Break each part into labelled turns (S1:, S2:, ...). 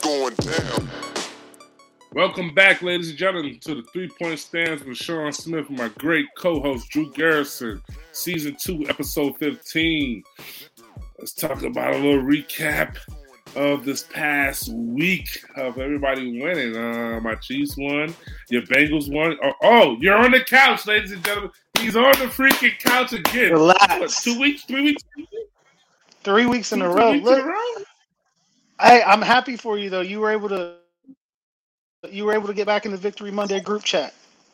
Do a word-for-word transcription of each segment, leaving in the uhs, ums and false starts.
S1: going down.
S2: Welcome back, ladies and gentlemen, to the Three Point Stands with Sean Smith and my great co-host, Drew Garrison, Season two, Episode fifteen. Let's talk about a little recap of this past week of everybody winning. Uh, my Chiefs won. Your Bengals won. Oh, oh, you're on the couch, ladies and gentlemen. He's on the freaking couch again.
S3: Relax.
S2: What, two weeks? Three weeks?
S3: Three weeks in
S2: two,
S3: a row.
S2: Weeks
S3: Look,
S2: in a row?
S3: Hey, I'm happy for you though. You were able to you were able to get back in the Victory Monday group chat.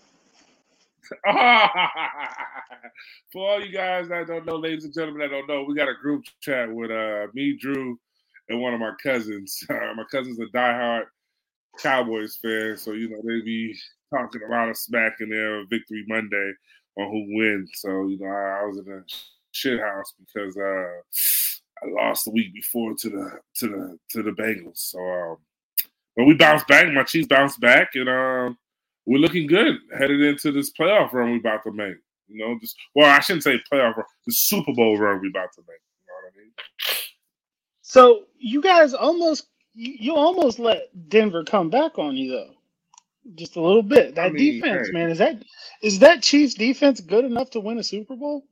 S2: For all you guys that don't know, ladies and gentlemen that don't know, we got a group chat with uh, me, Drew, and one of my cousins. Uh, my cousin's a diehard Cowboys fan, so you know they be talking a lot of smack in there on Victory Monday on who wins. So you know I, I was in a shit house because uh, I lost the week before to the to the to the Bengals. So, um, but we bounced back. My Chiefs bounced back, and um, we're looking good headed into this playoff run we about to make. You know, just well, I shouldn't say playoff run, the Super Bowl run we about to make. You know what I mean?
S3: So you guys almost you, you almost let Denver come back on you though, just a little bit. That I mean, defense, hey. man, is that is that Chiefs defense good enough to win a Super Bowl?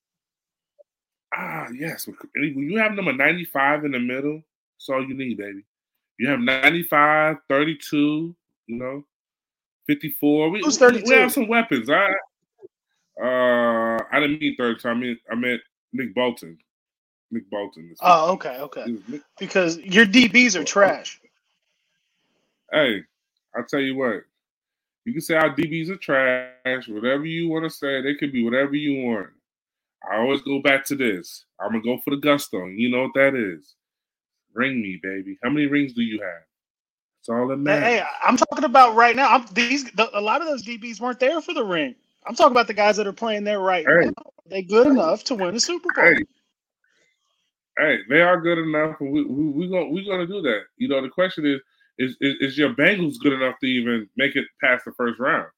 S2: Ah, yes. When you have number ninety-five in the middle, that's all you need, baby. You have ninety-five, thirty-two, you know, fifty-four. We,
S3: Who's thirty-two?
S2: We have some weapons. I, uh, I didn't mean thirty-two. I mean, I meant Nick Bolton. Nick Bolton.
S3: Oh, okay, okay. Because your D Bs are trash.
S2: Hey, I'll tell you what. You can say our D Bs are trash, whatever you want to say. They could be whatever you want. I always go back to this. I'm going to go for the gusto. You know what that is. Ring me, baby. How many rings do you have? That's all that matters.
S3: Hey, I'm talking about right now. I'm, these the, A lot of those D Bs weren't there for the ring. I'm talking about the guys that are playing there right hey. now. They're good enough to win the Super Bowl.
S2: Hey, hey they are good enough, and we, we, we're going we're gonna do that. You know, the question is, is, is, is your Bengals good enough to even make it past the first round?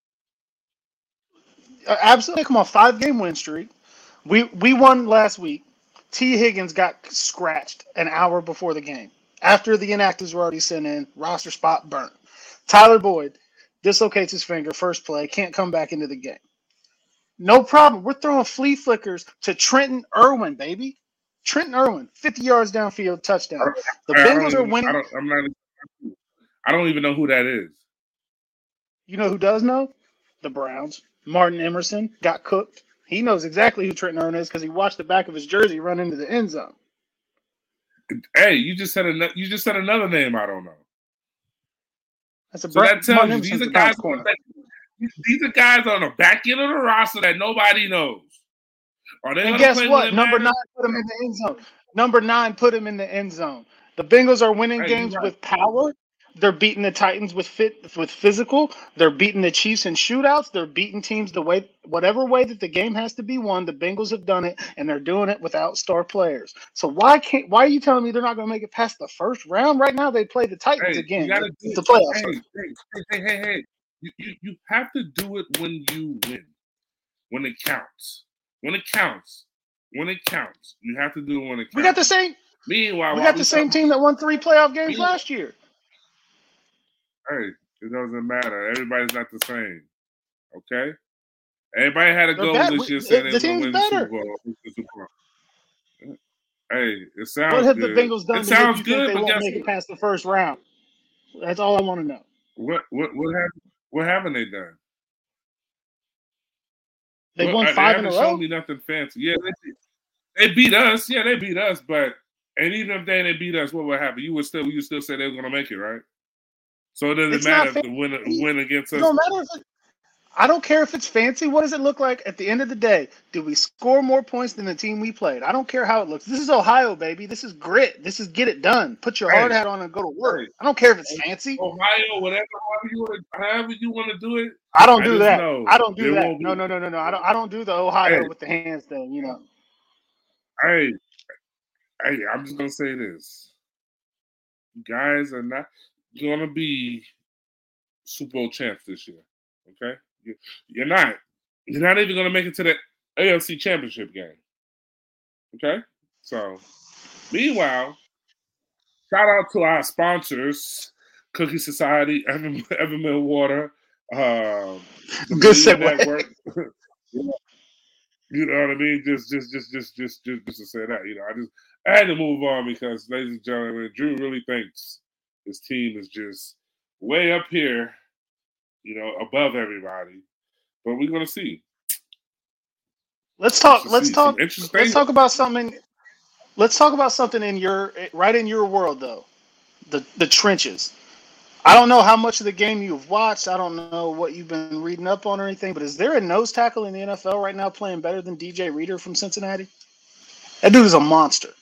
S3: Uh, absolutely. Come on, five-game win streak. We we won last week. T. Higgins got scratched an hour before the game. After the inactives were already sent in, roster spot burnt. Tyler Boyd dislocates his finger, first play, can't come back into the game. No problem. We're throwing flea flickers to Trenton Irwin, baby. Trenton Irwin, fifty yards downfield, touchdown. The Bengals are winning.
S2: I don't, I'm not, I don't even know who that is.
S3: You know who does know? The Browns. Martin Emerson got cooked. He knows exactly who Trenton Irwin is because he watched the back of his jersey run into the end zone.
S2: Hey, you just said another. You just said another name I don't know.
S3: That's a
S2: so that tells you these are guys. That, these are guys on the back end of the roster that nobody knows. Are they
S3: and guess what? Number nine put him in the end zone. Number nine put him in the end zone. The Bengals are winning hey, games right. with power. They're beating the Titans with fit with physical. They're beating the Chiefs in shootouts. They're beating teams the way whatever way that the game has to be won. The Bengals have done it, and they're doing it without star players. So why can't why are you telling me they're not going to make it past the first round? Right now, they play the Titans
S2: hey,
S3: again.
S2: Gotta,
S3: it's the playoffs.
S2: Hey, hey, hey, hey, hey! You, you you have to do it when you win, when it counts, when it counts, when it counts. You have to do it when it counts.
S3: We got the same.
S2: Meanwhile,
S3: we got the same team that won three playoff games last year.
S2: Hey, it doesn't matter. Everybody's not the same. Okay? Everybody had a goal
S3: that,
S2: this year
S3: it,
S2: saying
S3: the
S2: they were going to win the Super Bowl. Hey, it sounds
S3: What have
S2: good.
S3: the Bengals done
S2: it
S3: to
S2: sounds
S3: make you
S2: good,
S3: think they
S2: but
S3: won't make it past the first round? That's all I want to know.
S2: What what what have what haven't they done?
S3: They
S2: well,
S3: won
S2: they
S3: five in a row.
S2: They haven't shown me nothing fancy. Yeah, they, they beat us. Yeah, they beat us. But and even if they didn't beat us, what would happen? You would still you would still say they were going to make it, right? So it doesn't
S3: it's
S2: matter if the win win against us.
S3: It don't matter if it, I don't care if it's fancy. What does it look like at the end of the day? Did we score more points than the team we played? I don't care how it looks. This is Ohio, baby. This is grit. This is get it done. Put your hey, hard hat on and go to work. I don't care if it's fancy.
S2: Ohio, whatever, however you want to, however you want to do it.
S3: I don't do I that. I don't do that. No, no, no, no, no. I don't. I don't do the Ohio hey. with the hands thing. You know.
S2: Hey, hey, I'm just gonna say this. Guys are not gonna be Super Bowl champs this year. Okay. You're not. You're not even going to make it to the A F C Championship game. Okay? So, meanwhile, shout out to our sponsors, Cookie Society, Evan, Evermill Water, uh, the
S3: Good
S2: Media
S3: segue.
S2: Network. You know what I mean? Just, just, just, just, just, just, just to say that. You know, I just I had to move on because, ladies and gentlemen, Drew really thinks his team is just way up here, you know, above everybody. But we're gonna see.
S3: Let's talk.
S2: Let's
S3: Let's
S2: see.
S3: talk.
S2: Some interesting.
S3: Let's talk about something. Let's talk about something in your right in your world though, the the trenches. I don't know how much of the game you've watched. I don't know what you've been reading up on or anything. But is there a nose tackle in the N F L right now playing better than D J Reader from Cincinnati? That dude is a monster.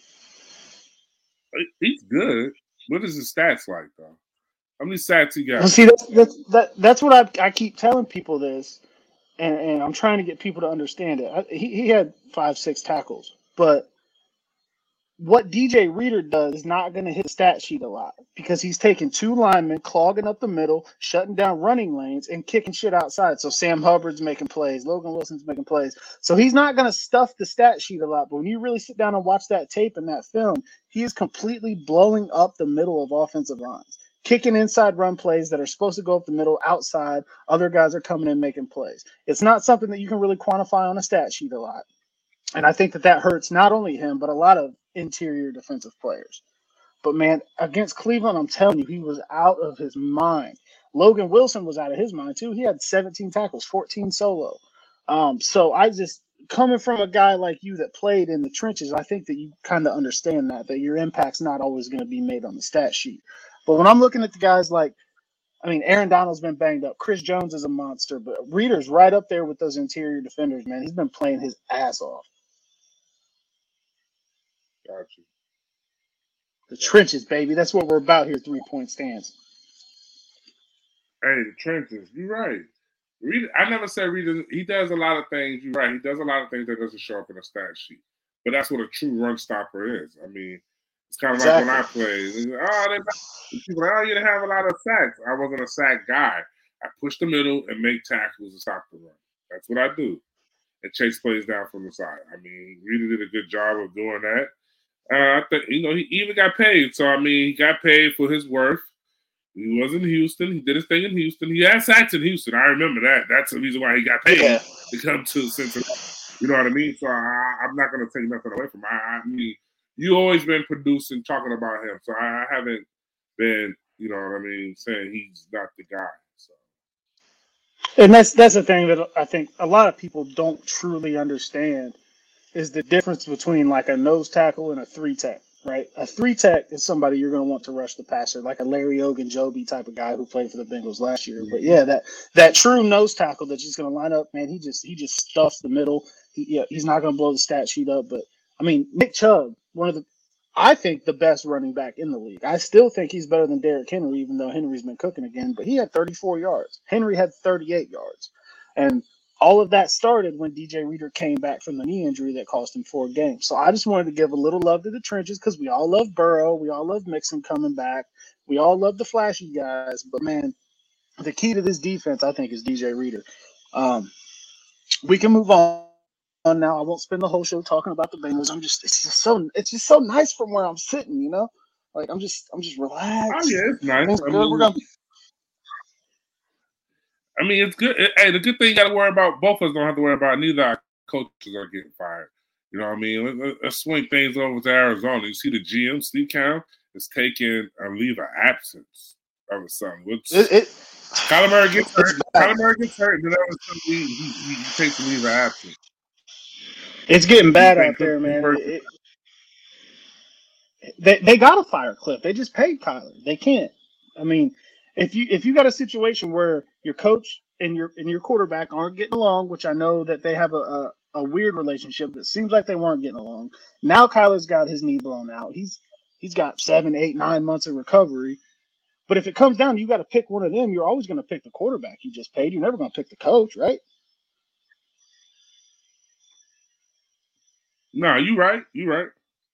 S2: He's good. What is his stats like though? How many sacks he got?
S3: Well, see, that's that's that, that's what I I keep telling people this, and, and I'm trying to get people to understand it. I, he he had five six tackles, but what D J Reader does is not going to hit the stat sheet a lot because he's taking two linemen, clogging up the middle, shutting down running lanes, and kicking shit outside. So Sam Hubbard's making plays, Logan Wilson's making plays. So he's not going to stuff the stat sheet a lot. But when you really sit down and watch that tape and that film, he is completely blowing up the middle of offensive lines, kicking inside run plays that are supposed to go up the middle outside. Other guys are coming in making plays. It's not something that you can really quantify on a stat sheet a lot. And I think that that hurts not only him, but a lot of interior defensive players. But, man, against Cleveland, I'm telling you, he was out of his mind. Logan Wilson was out of his mind, too. He had seventeen tackles, fourteen solo. Um, so I just, coming from a guy like you that played in the trenches, I think that you kind of understand that, that your impact's not always going to be made on the stat sheet. But when I'm looking at the guys like, I mean, Aaron Donald's been banged up. Chris Jones is a monster, but Reader's right up there with those interior defenders, man. He's been playing his ass off.
S2: Gotcha.
S3: The trenches, baby. That's what we're about here, three-point stands.
S2: Hey, the trenches. You're right. Reader, I never said Reader. He does a lot of things. You're right. He does a lot of things that doesn't show up in a stat sheet. But that's what a true run stopper is. I mean, it's kind of exactly. like when I played. Oh, people like, oh, you didn't have a lot of sacks. I wasn't a sack guy. I push the middle and make tackles and stop the run. That's what I do. And chase plays down from the side. I mean, Reader did a good job of doing that. Uh, I think, you know, he even got paid. So, I mean, he got paid for his worth. He was in Houston. He did his thing in Houston. He had sacks in Houston. I remember that. That's the reason why he got paid yeah. to come to Cincinnati. You know what I mean? So, I, I'm not going to take nothing away from him. I, I mean, you always been producing, talking about him. So, I, I haven't been, you know what I mean, saying he's not the guy. So.
S3: And that's, that's the thing that I think a lot of people don't truly understand is the difference between like a nose tackle and a three tech, right? A three tech is somebody you're going to want to rush the passer, like a Larry Ogunjobi type of guy who played for the Bengals last year. But yeah, that that true nose tackle that's just going to line up, man. He just he just stuffs the middle. He, yeah, he's not going to blow the stat sheet up. But I mean, Nick Chubb, one of the, I think the best running back in the league. I still think he's better than Derrick Henry, even though Henry's been cooking again. But he had thirty-four yards. Henry had thirty-eight yards, and all of that started when D J Reader came back from the knee injury that cost him four games. So I just wanted to give a little love to the trenches because we all love Burrow. We all love Mixon coming back. We all love the flashy guys. But, man, the key to this defense, I think, is D J Reader. Um, we can move on now. I won't spend the whole show talking about the Bengals. I'm just it's just so it's just so nice from where I'm sitting, you know? Like, I'm just I'm just relaxed.
S2: Oh, yeah, it's nice.
S3: Things are good. We're going to
S2: I mean, it's good. Hey, the good thing you got to worry about, both of us don't have to worry about, neither our coaches are getting fired. You know what I mean? Let's, let's swing things over to Arizona. You see the G M, Steve Keim, is taking a leave of absence of a son. Which, it, it, Kyler Murray gets hurt. Kyler Murray gets hurt, and then all of a sudden he, he, he, he takes a leave of absence.
S3: It's getting bad out there, man. It, it, they, they got to fire Cliff. They just paid Kyler. They can't. I mean, If you if you got a situation where your coach and your and your quarterback aren't getting along, which I know that they have a, a, a weird relationship that seems like they weren't getting along. Now Kyler's got his knee blown out. He's he's got seven, eight, nine months of recovery. But if it comes down, you got to pick one of them. You're always going to pick the quarterback you just paid. You're never going to pick the coach, right?
S2: No, you right. You right.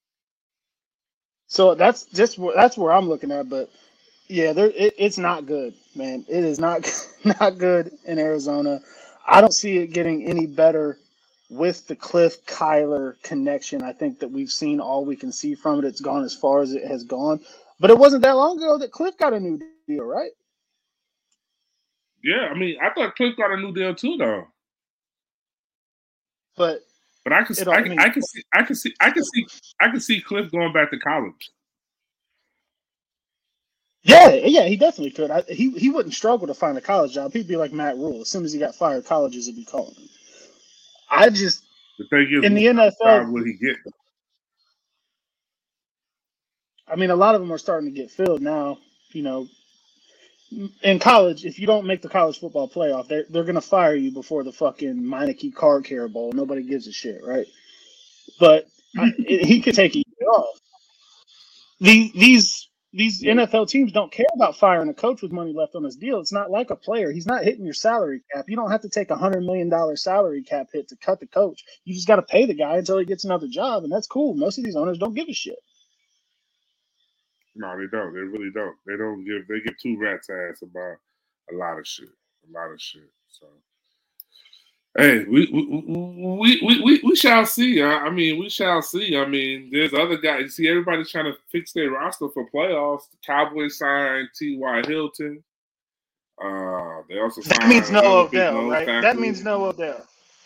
S3: So that's just that's where I'm looking at, but. Yeah, there, it, it's not good, man. It is not not good in Arizona. I don't see it getting any better with the Cliff Kyler connection, I think that we've seen all we can see from it. It's gone as far as it has gone. But it wasn't that long ago that Cliff got a new deal, right?
S2: Yeah, I mean, I thought Cliff got a new deal too, though.
S3: But
S2: but I can I, I, mean, I can see I can see I can see I can see Cliff going back to college.
S3: Yeah, yeah, he definitely could. I, he he wouldn't struggle to find a college job. He'd be like Matt Rule. As soon as he got fired, colleges would be calling him. I just
S2: the thing is,
S3: in the N F L,
S2: would he get?
S3: I mean, a lot of them are starting to get filled now. You know, in college, if you don't make the college football playoff, they're they're gonna fire you before the fucking Meineke Car Care Bowl. Nobody gives a shit, right? But I, he could take a year off. The, these. These N F L teams don't care about firing a coach with money left on his deal. It's not like a player. He's not hitting your salary cap. You don't have to take a one hundred million dollars salary cap hit to cut the coach. You just got to pay the guy until he gets another job, and that's cool. Most of these owners don't give a shit.
S2: No, they don't. They really don't. They don't give – they give two rats' ass about a lot of shit. A lot of shit. So, hey, we we we we, we, we shall see. I mean, we shall see. I mean, there's other guys. You see, everybody's trying to fix their roster for playoffs. The Cowboys signed T Y. Hilton. Uh, they also signed
S3: that means no Odell, right? Tackle. That means no Odell.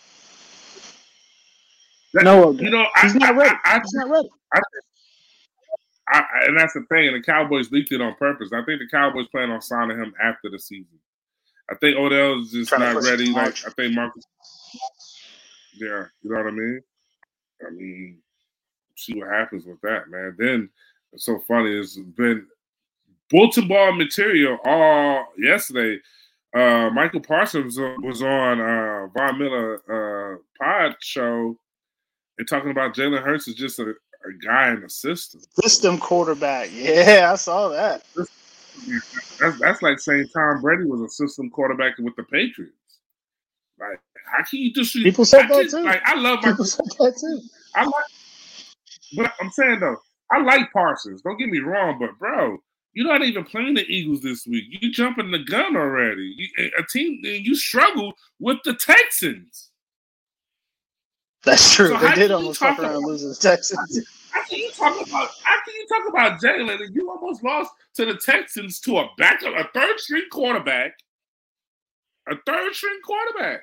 S2: That,
S3: no Odell.
S2: You know,
S3: he's
S2: I,
S3: not ready.
S2: I, I,
S3: he's not ready.
S2: I, I, and that's the thing. And the Cowboys leaked it on purpose. I think the Cowboys plan on signing him after the season. I think Odell's just Trying not ready. Like I think Marcus. Yeah, you know what I mean? I mean, see what happens with that, man. Then it's so funny. It's been bulletin ball material all yesterday. Uh, Michael Parsons was on uh, Von Miller uh, pod show and talking about Jalen Hurts is just a, a guy in the system.
S3: System quarterback. Yeah, I saw that.
S2: That's, that's like saying Tom Brady was a system quarterback with the Patriots. Like, how can you just
S3: people said
S2: I
S3: that
S2: just,
S3: too?
S2: Like, I love my
S3: people said that too.
S2: I like, but I'm saying though, I like Parsons. Don't get me wrong, but bro, you're not even playing the Eagles this week. You jumping the gun already. You, a team, you struggle with the Texans.
S3: That's true. So they did almost fuck around losing the Texans.
S2: How can you talk about? How can you talk about Jalen and you almost lost to the Texans to a backup, a third string quarterback, a third string quarterback?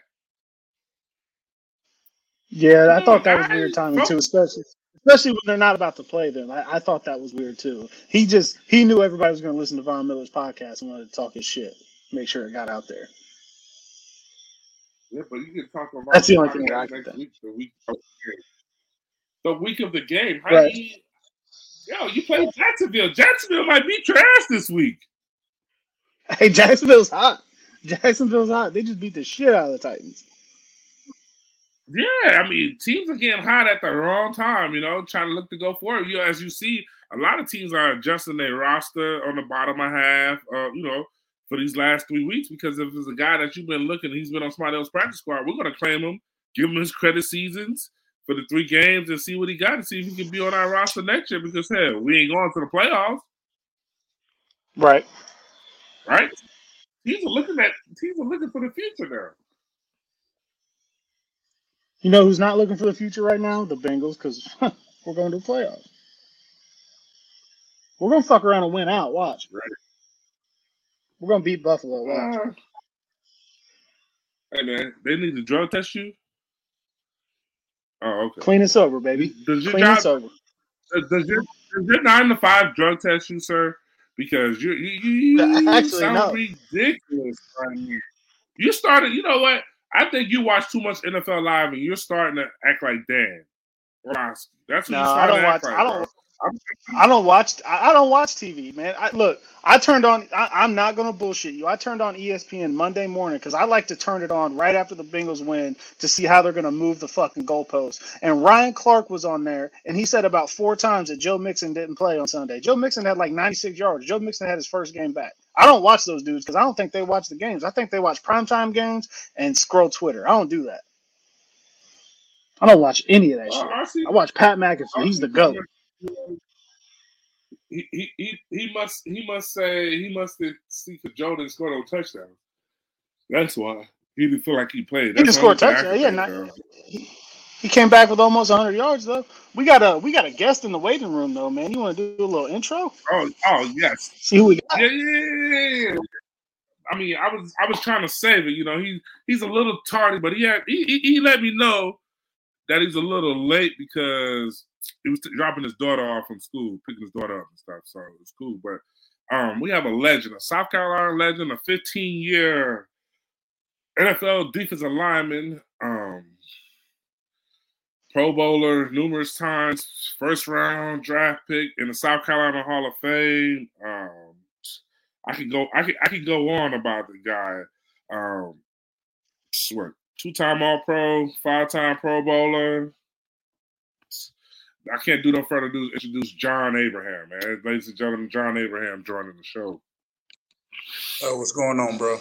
S3: Yeah, I thought that was weird timing too, especially especially when they're not about to play them. I, I thought that was weird too. He just he knew everybody was going to listen to Von Miller's podcast and wanted to talk his shit, make sure it got out there.
S2: Yeah, but you can talk about
S3: that's the only thing that I can
S2: think. Week, the week of the game. The week of the game. How
S3: right.
S2: you, yo, you play Jacksonville. Jacksonville might beat your ass this week.
S3: Hey, Jacksonville's hot. Jacksonville's hot. They just beat the shit out of the Titans.
S2: Yeah, I mean, teams are getting hot at the wrong time, you know, trying to look to go forward. You know, as you see, a lot of teams are adjusting their roster on the bottom of half, uh, you know, for these last three weeks because if there's a guy that you've been looking, he's been on somebody else's practice squad, we're going to claim him, give him his credit seasons for the three games and see what he got and see if he can be on our roster next year because, hell, we ain't going to the playoffs.
S3: Right.
S2: Right? Teams are looking at teams are looking for the future now.
S3: You know who's not looking for the future right now? The Bengals, because we're going to the playoffs. We're going to fuck around and win out. Watch.
S2: Right.
S3: We're going to beat Buffalo. Watch.
S2: Uh, hey, man, they need to drug test you? Oh, okay.
S3: Clean and sober, baby.
S2: Does your
S3: Clean
S2: job,
S3: and sober.
S2: Does your, does your nine to five drug test you, sir? Because you you, you
S3: Actually,
S2: sound
S3: no.
S2: ridiculous right now. You started, you know what? I think you watch too much N F L Live and you're starting to act like Dan Orlovsky. That's what
S3: no,
S2: you started
S3: I don't watch.
S2: like,
S3: I don't.
S2: bro.
S3: I don't watch. I don't watch T V, man. I, look, I turned on. I, I'm not gonna bullshit you. I turned on E S P N Monday morning because I like to turn it on right after the Bengals win to see how they're gonna move the fucking goalposts. And Ryan Clark was on there, and he said about four times that Joe Mixon didn't play on Sunday. Joe Mixon had like ninety-six yards. Joe Mixon had his first game back. I don't watch those dudes because I don't think they watch the games. I think they watch primetime games and scroll Twitter. I don't do that. I don't watch any of that
S2: Uh,
S3: shit.
S2: I see-
S3: I watch Pat McAfee.
S2: I
S3: He's
S2: see
S3: the GOAT.
S2: He, he he he must he must say he must see because Joe didn't score no touchdown. That's why he didn't feel like he played.
S3: He
S2: That's
S3: can
S2: the
S3: score a
S2: only thing I
S3: touchdown.
S2: can
S3: Yeah,
S2: think
S3: not,
S2: of.
S3: he, He came back with almost one hundred yards though. We got a we got a guest in the waiting room though, man. You want to do a little intro?
S2: Oh, oh yes.
S3: See who we got?
S2: Yeah, yeah, yeah, yeah. I mean, I was I was trying to save it. You know, he he's a little tardy, but he had he, he, he let me know that he's a little late because he was dropping his daughter off from school, picking his daughter up and stuff. So it was cool. But um, we have a legend, a South Carolina legend, a fifteen-year N F L defensive lineman, um, Pro Bowler numerous times, first round draft pick in the South Carolina Hall of Fame. Um, I could go, I could, I could go on about the guy. Um, what, two-time All-Pro, five-time Pro Bowler. I can't do no further ado introduce John Abraham, man. Ladies and gentlemen, John Abraham joining the show.
S1: Oh, what's going on, bro?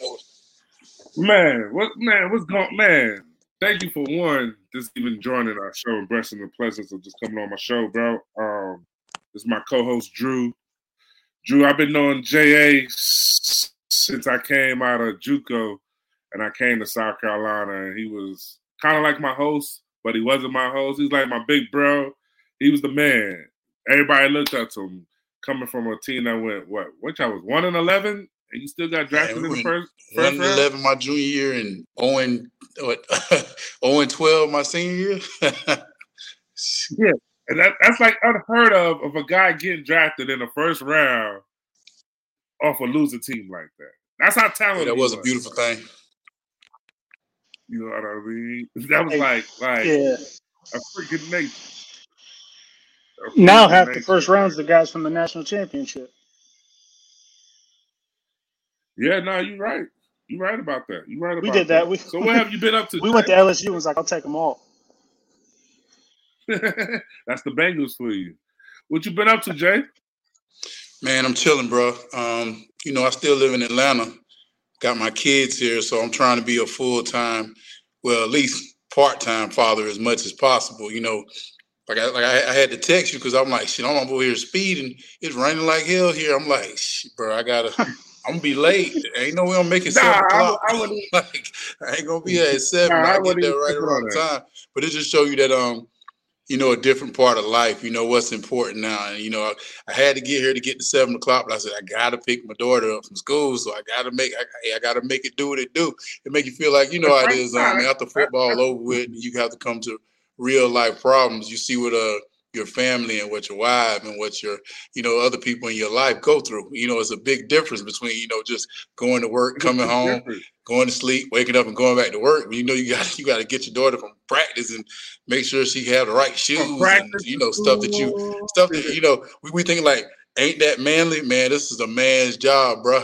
S2: Man, what man, what's going man? Thank you for one, just even joining our show, embracing the pleasures of just coming on my show, bro. Um, this is my co-host Drew. Drew, I've been knowing J A since I came out of JUCO and I came to South Carolina, and he was kind of like my host, but he wasn't my host. He's like my big bro. He was the man. Everybody looked up to him, coming from a team that went what? Which I was one and eleven. And you still got drafted yeah, in the first, first
S1: one and eleven my junior year and zero and what zero and twelve my senior year.
S2: Yeah, and that, that's like unheard of of a guy getting drafted in the first round off a losing team like that. That's how talented.
S1: Yeah, that was,
S2: was
S1: a beautiful thing.
S2: You know what I mean? That was like like
S3: yeah.
S2: a freaking nation. A freaking
S3: now half
S2: nation.
S3: the first round's the guys from the national championship.
S2: Yeah, no, you're right. You're right about that. You're right about
S3: we did
S2: that.
S3: that. We,
S2: so what have you been up to?
S3: We went to L S U and was like, I'll take them all.
S2: That's the Bengals for you. What you been up to, Jay?
S1: Man, I'm chilling, bro. Um, you know, I still live in Atlanta. Got my kids here, so I'm trying to be a full-time, well, at least part-time father as much as possible. You know, like I, like I, I had to text you because I'm like, shit, I'm over here speeding. It's raining like hell here. I'm like, shit, bro, I gotta, I'm gonna be late. Ain't no way I'm making
S2: nah,
S1: seven o'clock.
S2: I, I wouldn't,
S1: like, I ain't gonna be here at seven.
S2: Nah, I,
S1: I get there right around the time. But it just show you that, um, you know, a different part of life. You know what's important now. And you know, I, I had to get here to get to seven o'clock, but I said I gotta pick my daughter up from school, so I gotta make, I, I gotta make it do what it do. It make you feel like you know how it is. Um, after football over with, you have to come to real life problems. You see what uh your family and what your wife and what your, you know, other people in your life go through. You know, it's a big difference between, you know, just going to work, coming home, going to sleep, waking up and going back to work. You know, you got you got to get your daughter from practice and make sure she have the right shoes and, you know, stuff that you, stuff that, you know, we, we think like, ain't that manly? Man, this is a man's job, bro.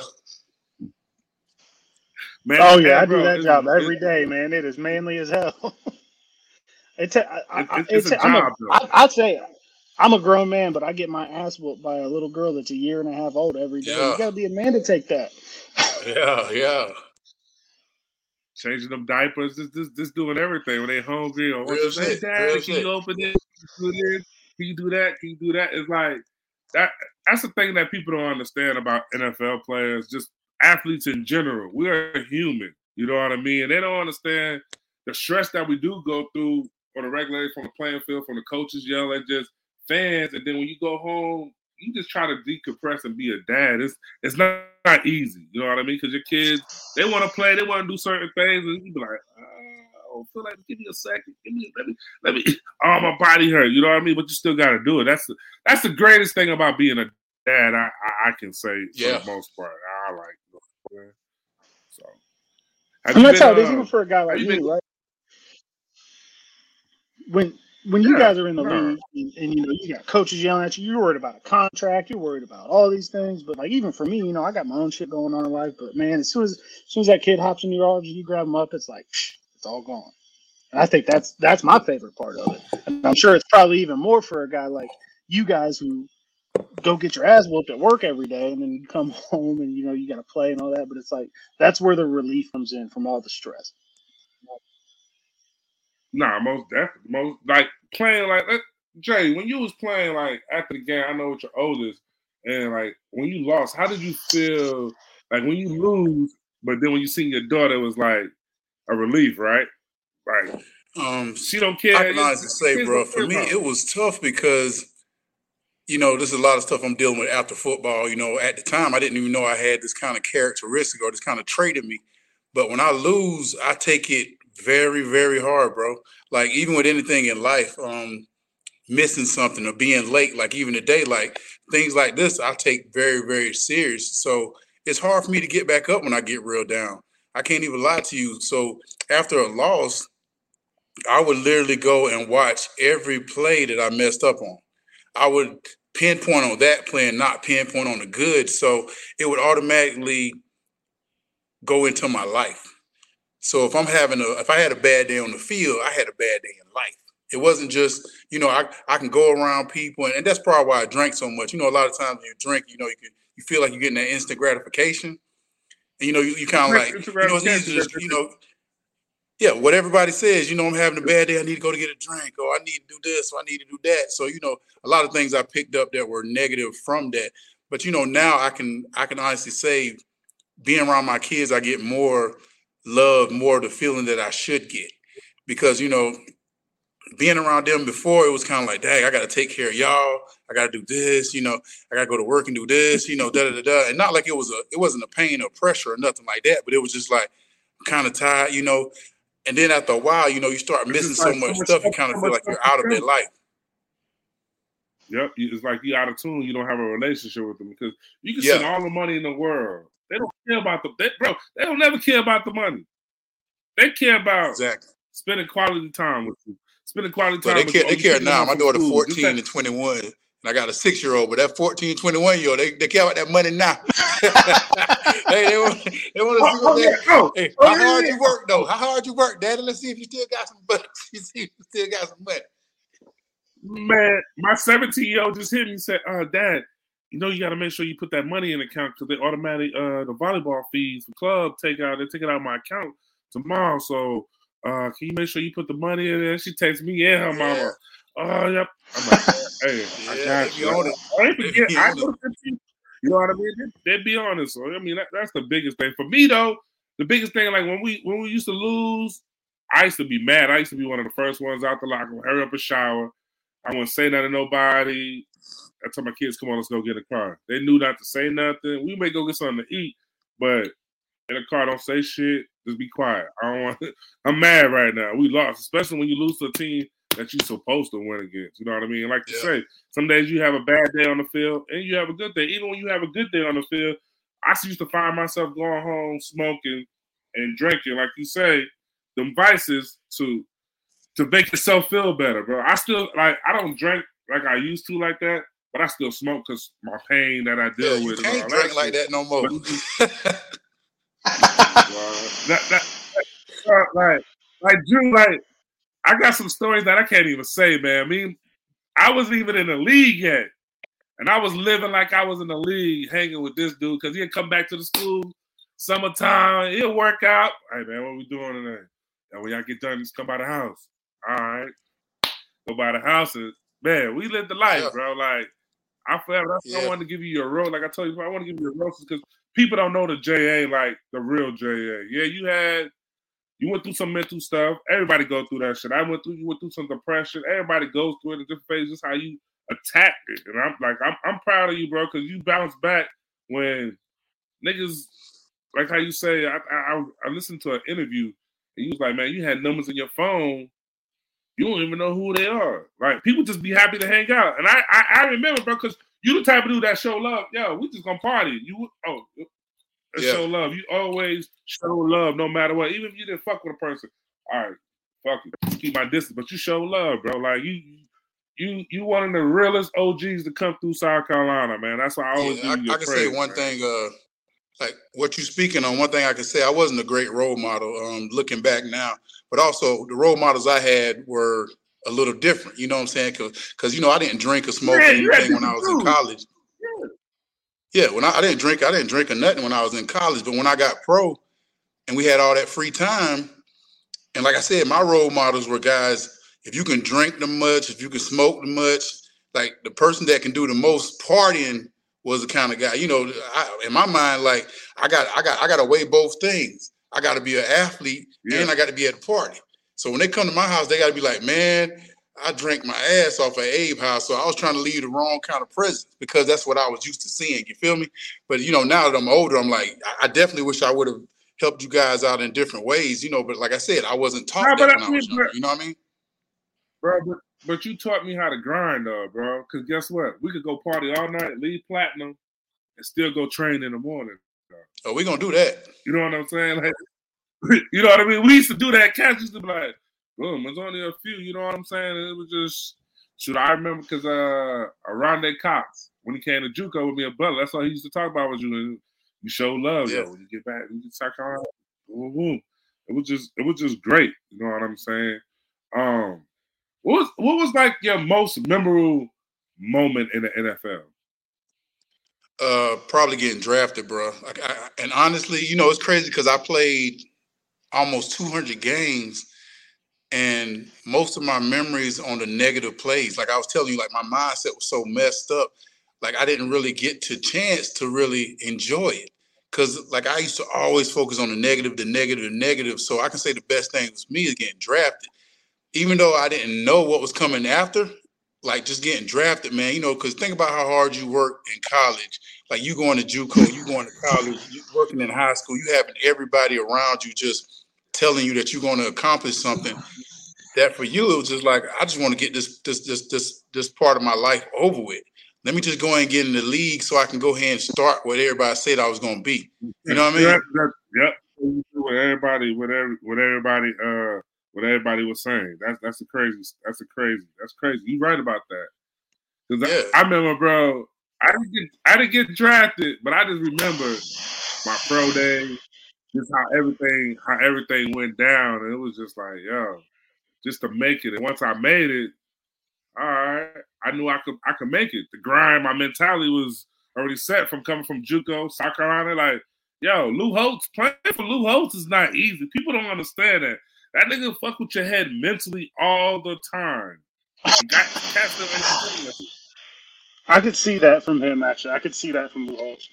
S3: Man, oh, yeah, man, I do bro, that job every day, man. It is manly as hell. It's a, I, it's, it's, it's a job. A, I, I'd say I'm a grown man, but I get my ass whooped by a little girl that's a year and a half old every day. Yeah. You got to be a man to take that.
S1: Yeah, yeah.
S2: Changing them diapers, just, just, just doing everything when they're hungry. Or what say, Dad, can shit. you open this? Can you do this? Can you do that? Can you do that? It's like that. That's the thing that people don't understand about N F L players, just athletes in general. We are human. You know what I mean? And they don't understand the stress that we do go through on the regular, from the playing field, from the coaches yell at just fans, and then when you go home, you just try to decompress and be a dad. It's it's not, not easy, you know what I mean? Because your kids, they want to play, they want to do certain things, and you be like, oh, feel like give me a second, give me, let me, let me, oh, my body hurt, you know what I mean? But you still got to do it. That's the that's the greatest thing about being a dad. I I, I can say for yeah. the most part, I like. So
S3: I'm not telling you, even for a guy like you, been, right? When when you yeah, guys are in the no. league and, and you know you got coaches yelling at you, you're worried about a contract, you're worried about all these things. But like even for me, you know, I got my own shit going on in life. But man, as soon as as soon as that kid hops in your arms and you grab him up, it's like psh, it's all gone. And I think that's that's my favorite part of it. And I'm sure it's probably even more for a guy like you guys who go get your ass whooped at work every day, and then you come home and you know you got to play and all that. But it's like that's where the relief comes in from all the stress.
S2: Nah, most definitely. Most like playing like Jay, when you was playing like after the game, I know what your oldest, and like when you lost, how did you feel? Like when you lose, but then when you seen your daughter, it was like a relief, right? Right.
S1: Um,
S2: she don't care.
S1: I can honestly say, bro, for me, it was tough because, you know, there's a lot of stuff I'm dealing with after football. You know, at the time, I didn't even know I had this kind of characteristic or this kind of trait in me. But when I lose, I take it very, very hard, bro. Like, even with anything in life, um, missing something or being late, like even today, like things like this, I take very, very serious. So it's hard for me to get back up when I get real down. I can't even lie to you. So after a loss, I would literally go and watch every play that I messed up on. I would pinpoint on that play and not pinpoint on the good. So it would automatically go into my life. So if I'm having a, if I had a bad day on the field, I had a bad day in life. It wasn't just, you know, I, I can go around people, and, and that's probably why I drank so much. You know, a lot of times when you drink, you know, you can, you feel like you're getting that instant gratification. And, you know, you, you kind of like, you know, it's easy to just, you know, yeah, what everybody says, you know, I'm having a bad day, I need to go to get a drink, or I need to do this, or I need to do that. So, you know, a lot of things I picked up that were negative from that. But, you know, now I can I can honestly say, being around my kids, I get more love, more of the feeling that I should get. Because, you know, being around them before, it was kind of like, dang, I got to take care of y'all. I got to do this, you know, I got to go to work and do this, you know, da, da, da, da. And not like it was a, it wasn't a pain or pressure or nothing like that, but it was just like kind of tired, you know. And then after a while, you know, you start missing so much stuff, you kind of feel like you're out of their life.
S2: Yep, it's like you're out of tune. You don't have a relationship with them because you can
S1: Yeah.
S2: spend all the money in the world. They don't care about the they, bro. They don't never care about the money. They care about
S1: Exactly.
S2: spending quality time with you. Spending quality
S1: So
S2: time.
S1: they
S2: with
S1: care.
S2: you.
S1: They
S2: Oh, you
S1: care
S2: taking them
S1: now.
S2: out
S1: My
S2: from
S1: daughter
S2: school.
S1: fourteen
S2: Just
S1: and
S2: like-
S1: twenty-one, and I got a six year old. But that fourteen, twenty-one year old, they, they care about that money now. Hey, they want they want to see what
S2: Oh,
S1: that.
S2: yeah. Oh,
S1: Hey,
S2: oh,
S1: how
S2: yeah,
S1: hard
S2: yeah.
S1: you work though? How hard you work, Daddy? Let's see if you still got some bucks. You see if you still got some money.
S2: Man, my seventeen-year-old just hit me and said, uh, Dad, you know you got to make sure you put that money in the account because they automatic uh, the volleyball fees for club take out, they take it out of my account tomorrow. So uh, can you make sure you put the money in there? She texts me and her mama. Oh, yep. I'm like, hey, I
S1: Yeah,
S2: got
S1: they
S2: you.
S1: be on it.
S2: I ain't
S1: They
S2: forget.
S1: be
S2: I
S1: on
S2: go to fifteen. You know what I mean? They, they be honest. So I mean, that, that's the biggest thing for me, though. The biggest thing, like when we when we used to lose, I used to be mad. I used to be one of the first ones out the locker room. Hurry up and shower. I wouldn't say nothing to nobody. I told my kids, "Come on, let's go get a car." They knew not to say nothing. We may go get something to eat, but in a car, don't say shit. Just be quiet. I don't want. I'm mad right now. We lost, especially when you lose to a team that you're supposed to win against. You know what I mean? Like you
S1: Yeah.
S2: say, some days you have a bad day on the field and you have a good day. Even when you have a good day on the field, I used to find myself going home smoking and drinking, like you say, them vices to to make yourself feel better, bro. I still like I don't drink like I used to like that, but I still smoke because my pain that I deal
S1: Yeah, you
S2: with.
S1: can't
S2: and all
S1: drink
S2: that
S1: like
S2: shit.
S1: that no more.
S2: that, that, that, like, like Drew, like I got some stories that I can't even say, man. I mean, I wasn't even in the league yet, and I was living like I was in the league, hanging with this dude because he'd come back to the school, summertime, he'll work out. Hey man, what we doing today? And when y'all get done, just come by the house. All right, go by the house, and man, we lived the life,
S1: Yeah.
S2: bro. Like I forever. That's why I
S1: Yeah.
S2: wanted to give you your role. Like I told you, I want to give you your roses because people don't know the J A like the real J A. Yeah, you had. You went through some mental stuff. Everybody go through that shit. I went through. You went through some depression. Everybody goes through it in different phases. How you attack it, and I'm like, I'm, I'm proud of you, bro, because you bounced back when niggas, like how you say. I, I I listened to an interview, and you was like, man, you had numbers in your phone. You don't even know who they are. Like people just be happy to hang out, and I I, I remember, bro, because you the type of dude that show love. Yo, we just gonna party. You oh.
S1: Yeah.
S2: Show love. You always show love no matter what. Even if you didn't fuck with a person. All right, fuck it. Keep my distance. But you show love, bro. Like you you you one of the realest O Gs to come through South Carolina, man. That's why I always
S1: Yeah,
S2: give you
S1: I,
S2: your
S1: I can
S2: praise,
S1: say one
S2: man.
S1: thing, uh, like what you speaking on, one thing I can say, I wasn't a great role model, um, looking back now, but also the role models I had were a little different, you know what I'm saying? Cause, cause you know, I didn't drink or smoke
S2: Yeah,
S1: or
S2: you had
S1: anything when I
S2: different
S1: was in
S2: dudes.
S1: college.
S2: Yeah.
S1: Yeah, when I, I didn't drink, I didn't drink or nothing when I was in college, but when I got pro and we had all that free time, and like I said, my role models were guys, if you can drink the much, if you can smoke the much, like the person that can do the most partying was the kind of guy, you know, I, in my mind, like I got, I got, I got to weigh both things. I got to be an athlete
S2: Yeah.
S1: and I got to be at the party. So when they come to my house, they got to be like, man, I drank my ass off at Abe's house. So I was trying to leave the wrong kind of presents because that's what I was used to seeing. You feel me? But, you know, now that I'm older, I'm like, I definitely wish I would have helped you guys out in different ways, you know. But like I said, I wasn't taught
S2: nah,
S1: that
S2: but
S1: when
S2: I
S1: I was
S2: mean,
S1: young. You know what I mean?
S2: Bro, but, but you taught me how to grind, though, bro. Because guess what? We could go party all night, leave platinum, and still go train in the morning. Bro.
S1: Oh, we're going to do that.
S2: You know what I'm saying? Like, you know what I mean? We used to do that. Cats used to be like, boom, there's only a few. You know what I'm saying? And it was just, shoot, I remember because uh, Aronde Cox, when he came to JUCO with me and Butler, that's all he used to talk about was you. You show love, yeah. yo. When you get back, you get suck on. Boom, boom. It was just, it was just great. You know what I'm saying? Um, what was, what was like your most memorable moment in the N F L?
S1: Uh, probably getting drafted, bro. Like, I, and honestly, you know, it's crazy because I played almost two hundred games, and most of my memories on the negative plays. Like I was telling you, like my mindset was so messed up. Like I didn't really get to chance to really enjoy it because, like, I used to always focus on the negative, the negative, the negative. So I can say the best thing was me is getting drafted, even though I didn't know what was coming after. Like just getting drafted, man, you know, because think about how hard you work in college. Like you going to JUCO, you going to college, you working in high school, you having everybody around you just telling you that you're going to accomplish something. That for you, it was just like, I just want to get this this this this this part of my life over with. Let me just go and get in the league so I can go ahead and start what everybody said I was going to be. You know what I mean?
S2: Yep. That, yep. What everybody, what every, what everybody, uh. What everybody was saying. That's that's a crazy. That's a crazy. That's crazy. You right about that. Because yeah. I, I remember, bro. I didn't get I didn't get drafted, but I just remember my pro day, just how everything how everything went down, and it was just like, yo, just to make it. And once I made it, all right, I knew I could I could make it. The grind, my mentality was already set from coming from JUCO, South Carolina. Like, yo, Lou Holtz playing for Lou Holtz is not easy. People don't understand that. That nigga fuck with your head mentally all the time. Got
S3: I could see that from him, actually. I could see that from Lou Holtz.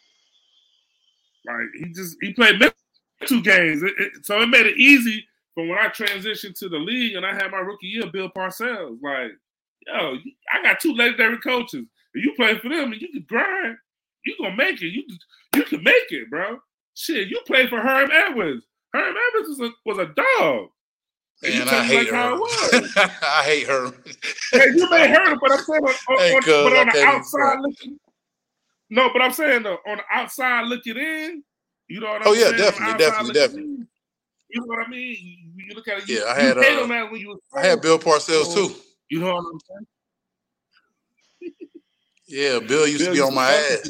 S2: Like, he just, he played two games. It, it, so it made it easy from when I transitioned to the league and I had my rookie year, Bill Parcells. Like, yo, I got two legendary coaches. If you play for them and you can grind, you gonna make it. You, you can make it, bro. Shit, you play for Herm Edwards. Herm Edwards was a, was a dog.
S1: And I hate, like I hate her.
S2: Hey, you may hate her, but I'm saying, on, on, hey, but on the outside looking, no, but I'm saying though, on the outside looking in, you know what I'm
S1: oh,
S2: saying?
S1: Oh yeah, definitely, definitely, definitely.
S2: In, you know what I mean? You, you look at it. You,
S1: yeah, I had.
S2: You hate
S1: uh,
S2: on that when you was
S1: I had Bill Parcells
S2: so,
S1: too.
S2: You know what I'm saying?
S1: Yeah, Bill used Bill to be on my ass.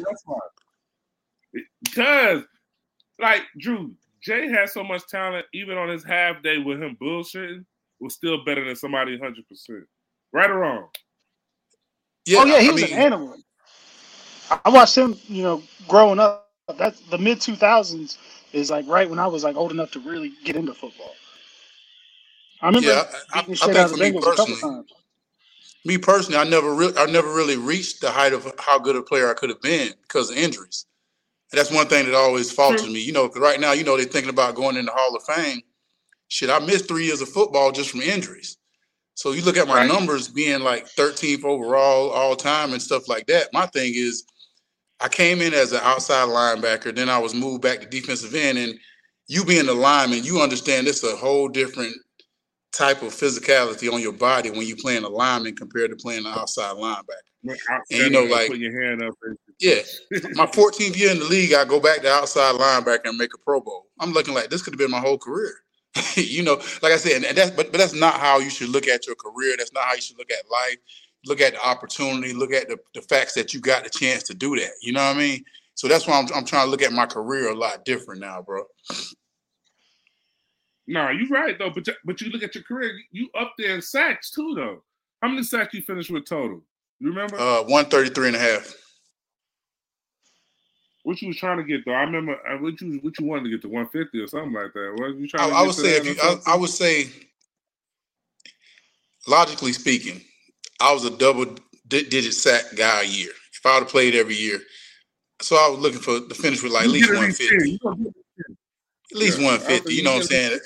S2: Because, like Drew. Jay has so much talent, even on his half day with him bullshitting, was still better than somebody one hundred percent. Right or wrong?
S3: Yeah, oh, yeah, he I was mean, an animal. I watched him, you know, growing up. That's the mid two thousands is like right when I was like old enough to really get into football. I remember
S1: yeah, I, I, I think for me personally, me personally, I never really, I never really reached the height of how good a player I could have been because of injuries. And that's one thing that always falters me, you know, because right now, you know, they're thinking about going in the Hall of Fame. Shit, I missed three years of football just from injuries. So you look at my right. numbers being like thirteenth overall all time and stuff like that. My thing is I came in as an outside linebacker. Then I was moved back to defensive end. And you being a lineman, you understand it's a whole different type of physicality on your body when you're playing a lineman compared to playing an outside linebacker. And you know, like,
S2: put your hand up.
S1: Yeah, my fourteenth year in the league, I go back to outside linebacker and make a Pro Bowl. I'm looking like this could have been my whole career. You know, like I said, and that's but but that's not how you should look at your career. That's not how you should look at life. Look at the opportunity. Look at the, the facts that you got the chance to do that. You know what I mean? So that's why I'm I'm trying to look at my career a lot different now, bro.
S2: No, you're right though. But but you look at your career, you up there in sacks too, though. How many sacks you finished with total? You remember?
S1: Uh, one thirty-three and a half.
S2: What you was trying to get though? I remember uh, what you what you wanted to get to one fifty or something like that. What you trying
S1: I,
S2: to
S1: I
S2: get
S1: would
S2: to
S1: say if you, I, I would say, logically speaking, I was a double digit sack guy a year. If I would have played every year, so I was looking for the finish with like at least one fifty. At least yeah, one fifty. You know what I'm saying?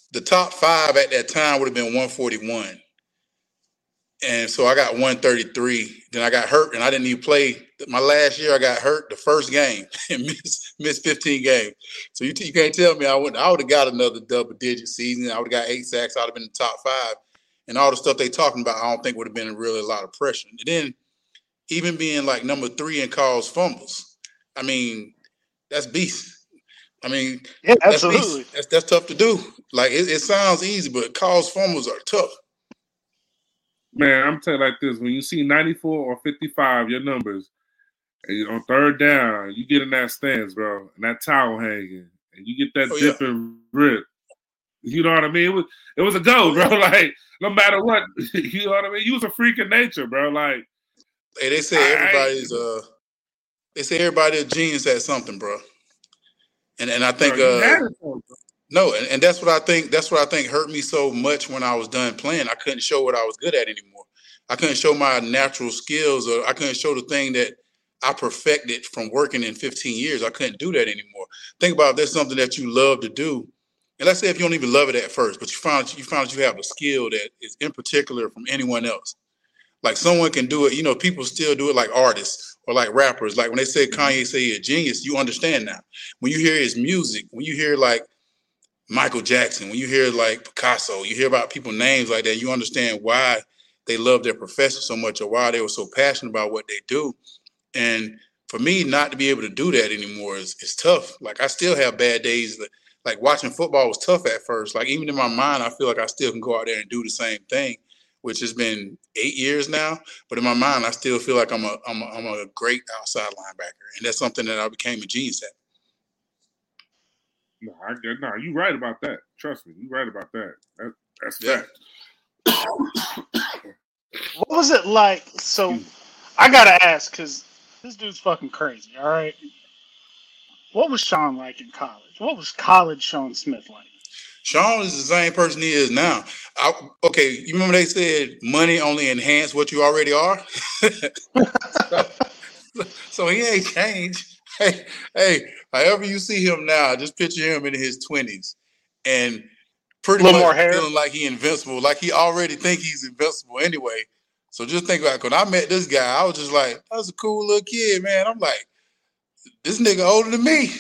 S1: the top five at that time would have been one forty-one. And so I got one thirty-three. Then I got hurt, and I didn't even play. My last year, I got hurt the first game and missed, missed fifteen games. So you, you can't tell me I would I would have got another double-digit season. I would have got eight sacks. I would have been in the top five. And all the stuff they talking about, I don't think would have been really a lot of pressure. And then even being like number three in calls fumbles, I mean, that's beast. I mean,
S3: yeah,
S1: that's
S3: absolutely.
S1: beast. That's, that's tough to do. Like, it, it sounds easy, but calls fumbles are tough.
S2: Man, I'm telling you like this. When you see ninety-four or fifty-five, your numbers, and on third down, you get in that stance, bro, and that towel hanging, and you get that
S1: oh,
S2: dip
S1: yeah.
S2: and rip. You know what I mean? It was it was a go, bro. Like, no matter what, you know what I mean? You was a freak of nature, bro. Like,
S1: hey, they say everybody's uh, they say everybody's a genius at something, bro. And and I think
S2: bro,
S1: uh, no, and, and that's what I think. That's what I think hurt me so much when I was done playing. I couldn't show what I was good at anymore. I couldn't show my natural skills, or I couldn't show the thing that I perfected from working in fifteen years. I couldn't do that anymore. Think about if there's something that you love to do. And let's say if you don't even love it at first, but you found you found you have a skill that is in particular from anyone else. Like someone can do it, you know, people still do it like artists or like rappers. Like when they say Kanye say he's a genius, you understand now. When you hear his music, when you hear like Michael Jackson, when you hear like Picasso, you hear about people's names like that, you understand why they love their profession so much or why they were so passionate about what they do. And for me, not to be able to do that anymore is, is tough. Like I still have bad days that, like watching football was tough at first. Like even in my mind, I feel like I still can go out there and do the same thing, which has been eight years now. But in my mind, I still feel like I'm a I'm a, I'm a great outside linebacker, and that's something that I became a genius at.
S2: No, I get no. You right about that. Trust me, you right about that. that that's
S1: Yeah.
S2: fact.
S3: What was it like? So I gotta ask because this dude's fucking crazy. All right. What was Sean like in college? What was college Sean Smith like?
S1: Sean is the same person he is now. I, okay, you remember they said money only enhance what you already are? so, so he ain't changed. Hey, hey, however you see him now, just picture him in his twenties and pretty much
S3: more hair.
S1: feeling like he invincible, like he already think he's invincible anyway. So just think about it. When I met this guy, I was just like, that was a cool little kid, man. I'm like, this nigga older than me.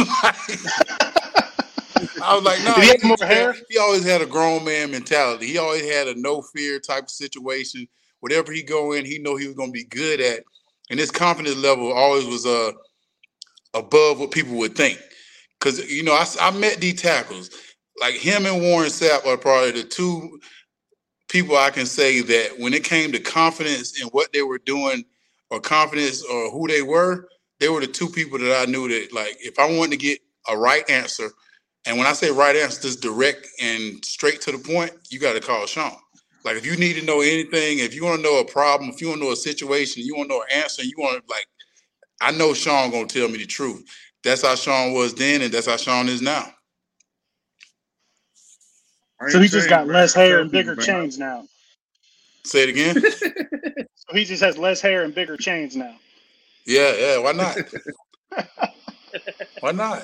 S1: I was like, no, nah,
S3: Did he
S1: he,
S3: have more hair?
S1: he always had a grown man mentality. He always had a no fear type of situation. Whatever he go in, he know he was gonna be good at, and his confidence level always was uh above what people would think. Because you know, I, I met D tackles like him and Warren Sapp are probably the two people I can say that when it came to confidence in what they were doing, or confidence or who they were, they were the two people that I knew that like if I wanted to get a right answer. And when I say right answer, just direct and straight to the point, you got to call Sean. Like, if you need to know anything, if you want to know a problem, if you want to know a situation, you want to know an answer, you want to, like, I know Sean going to tell me the truth. That's how Sean was then, and that's how Sean is now.
S3: So he just got less hair and bigger chains now.
S1: Say it again?
S3: So he just has less hair and bigger chains now.
S1: Yeah, yeah, why not? Why not?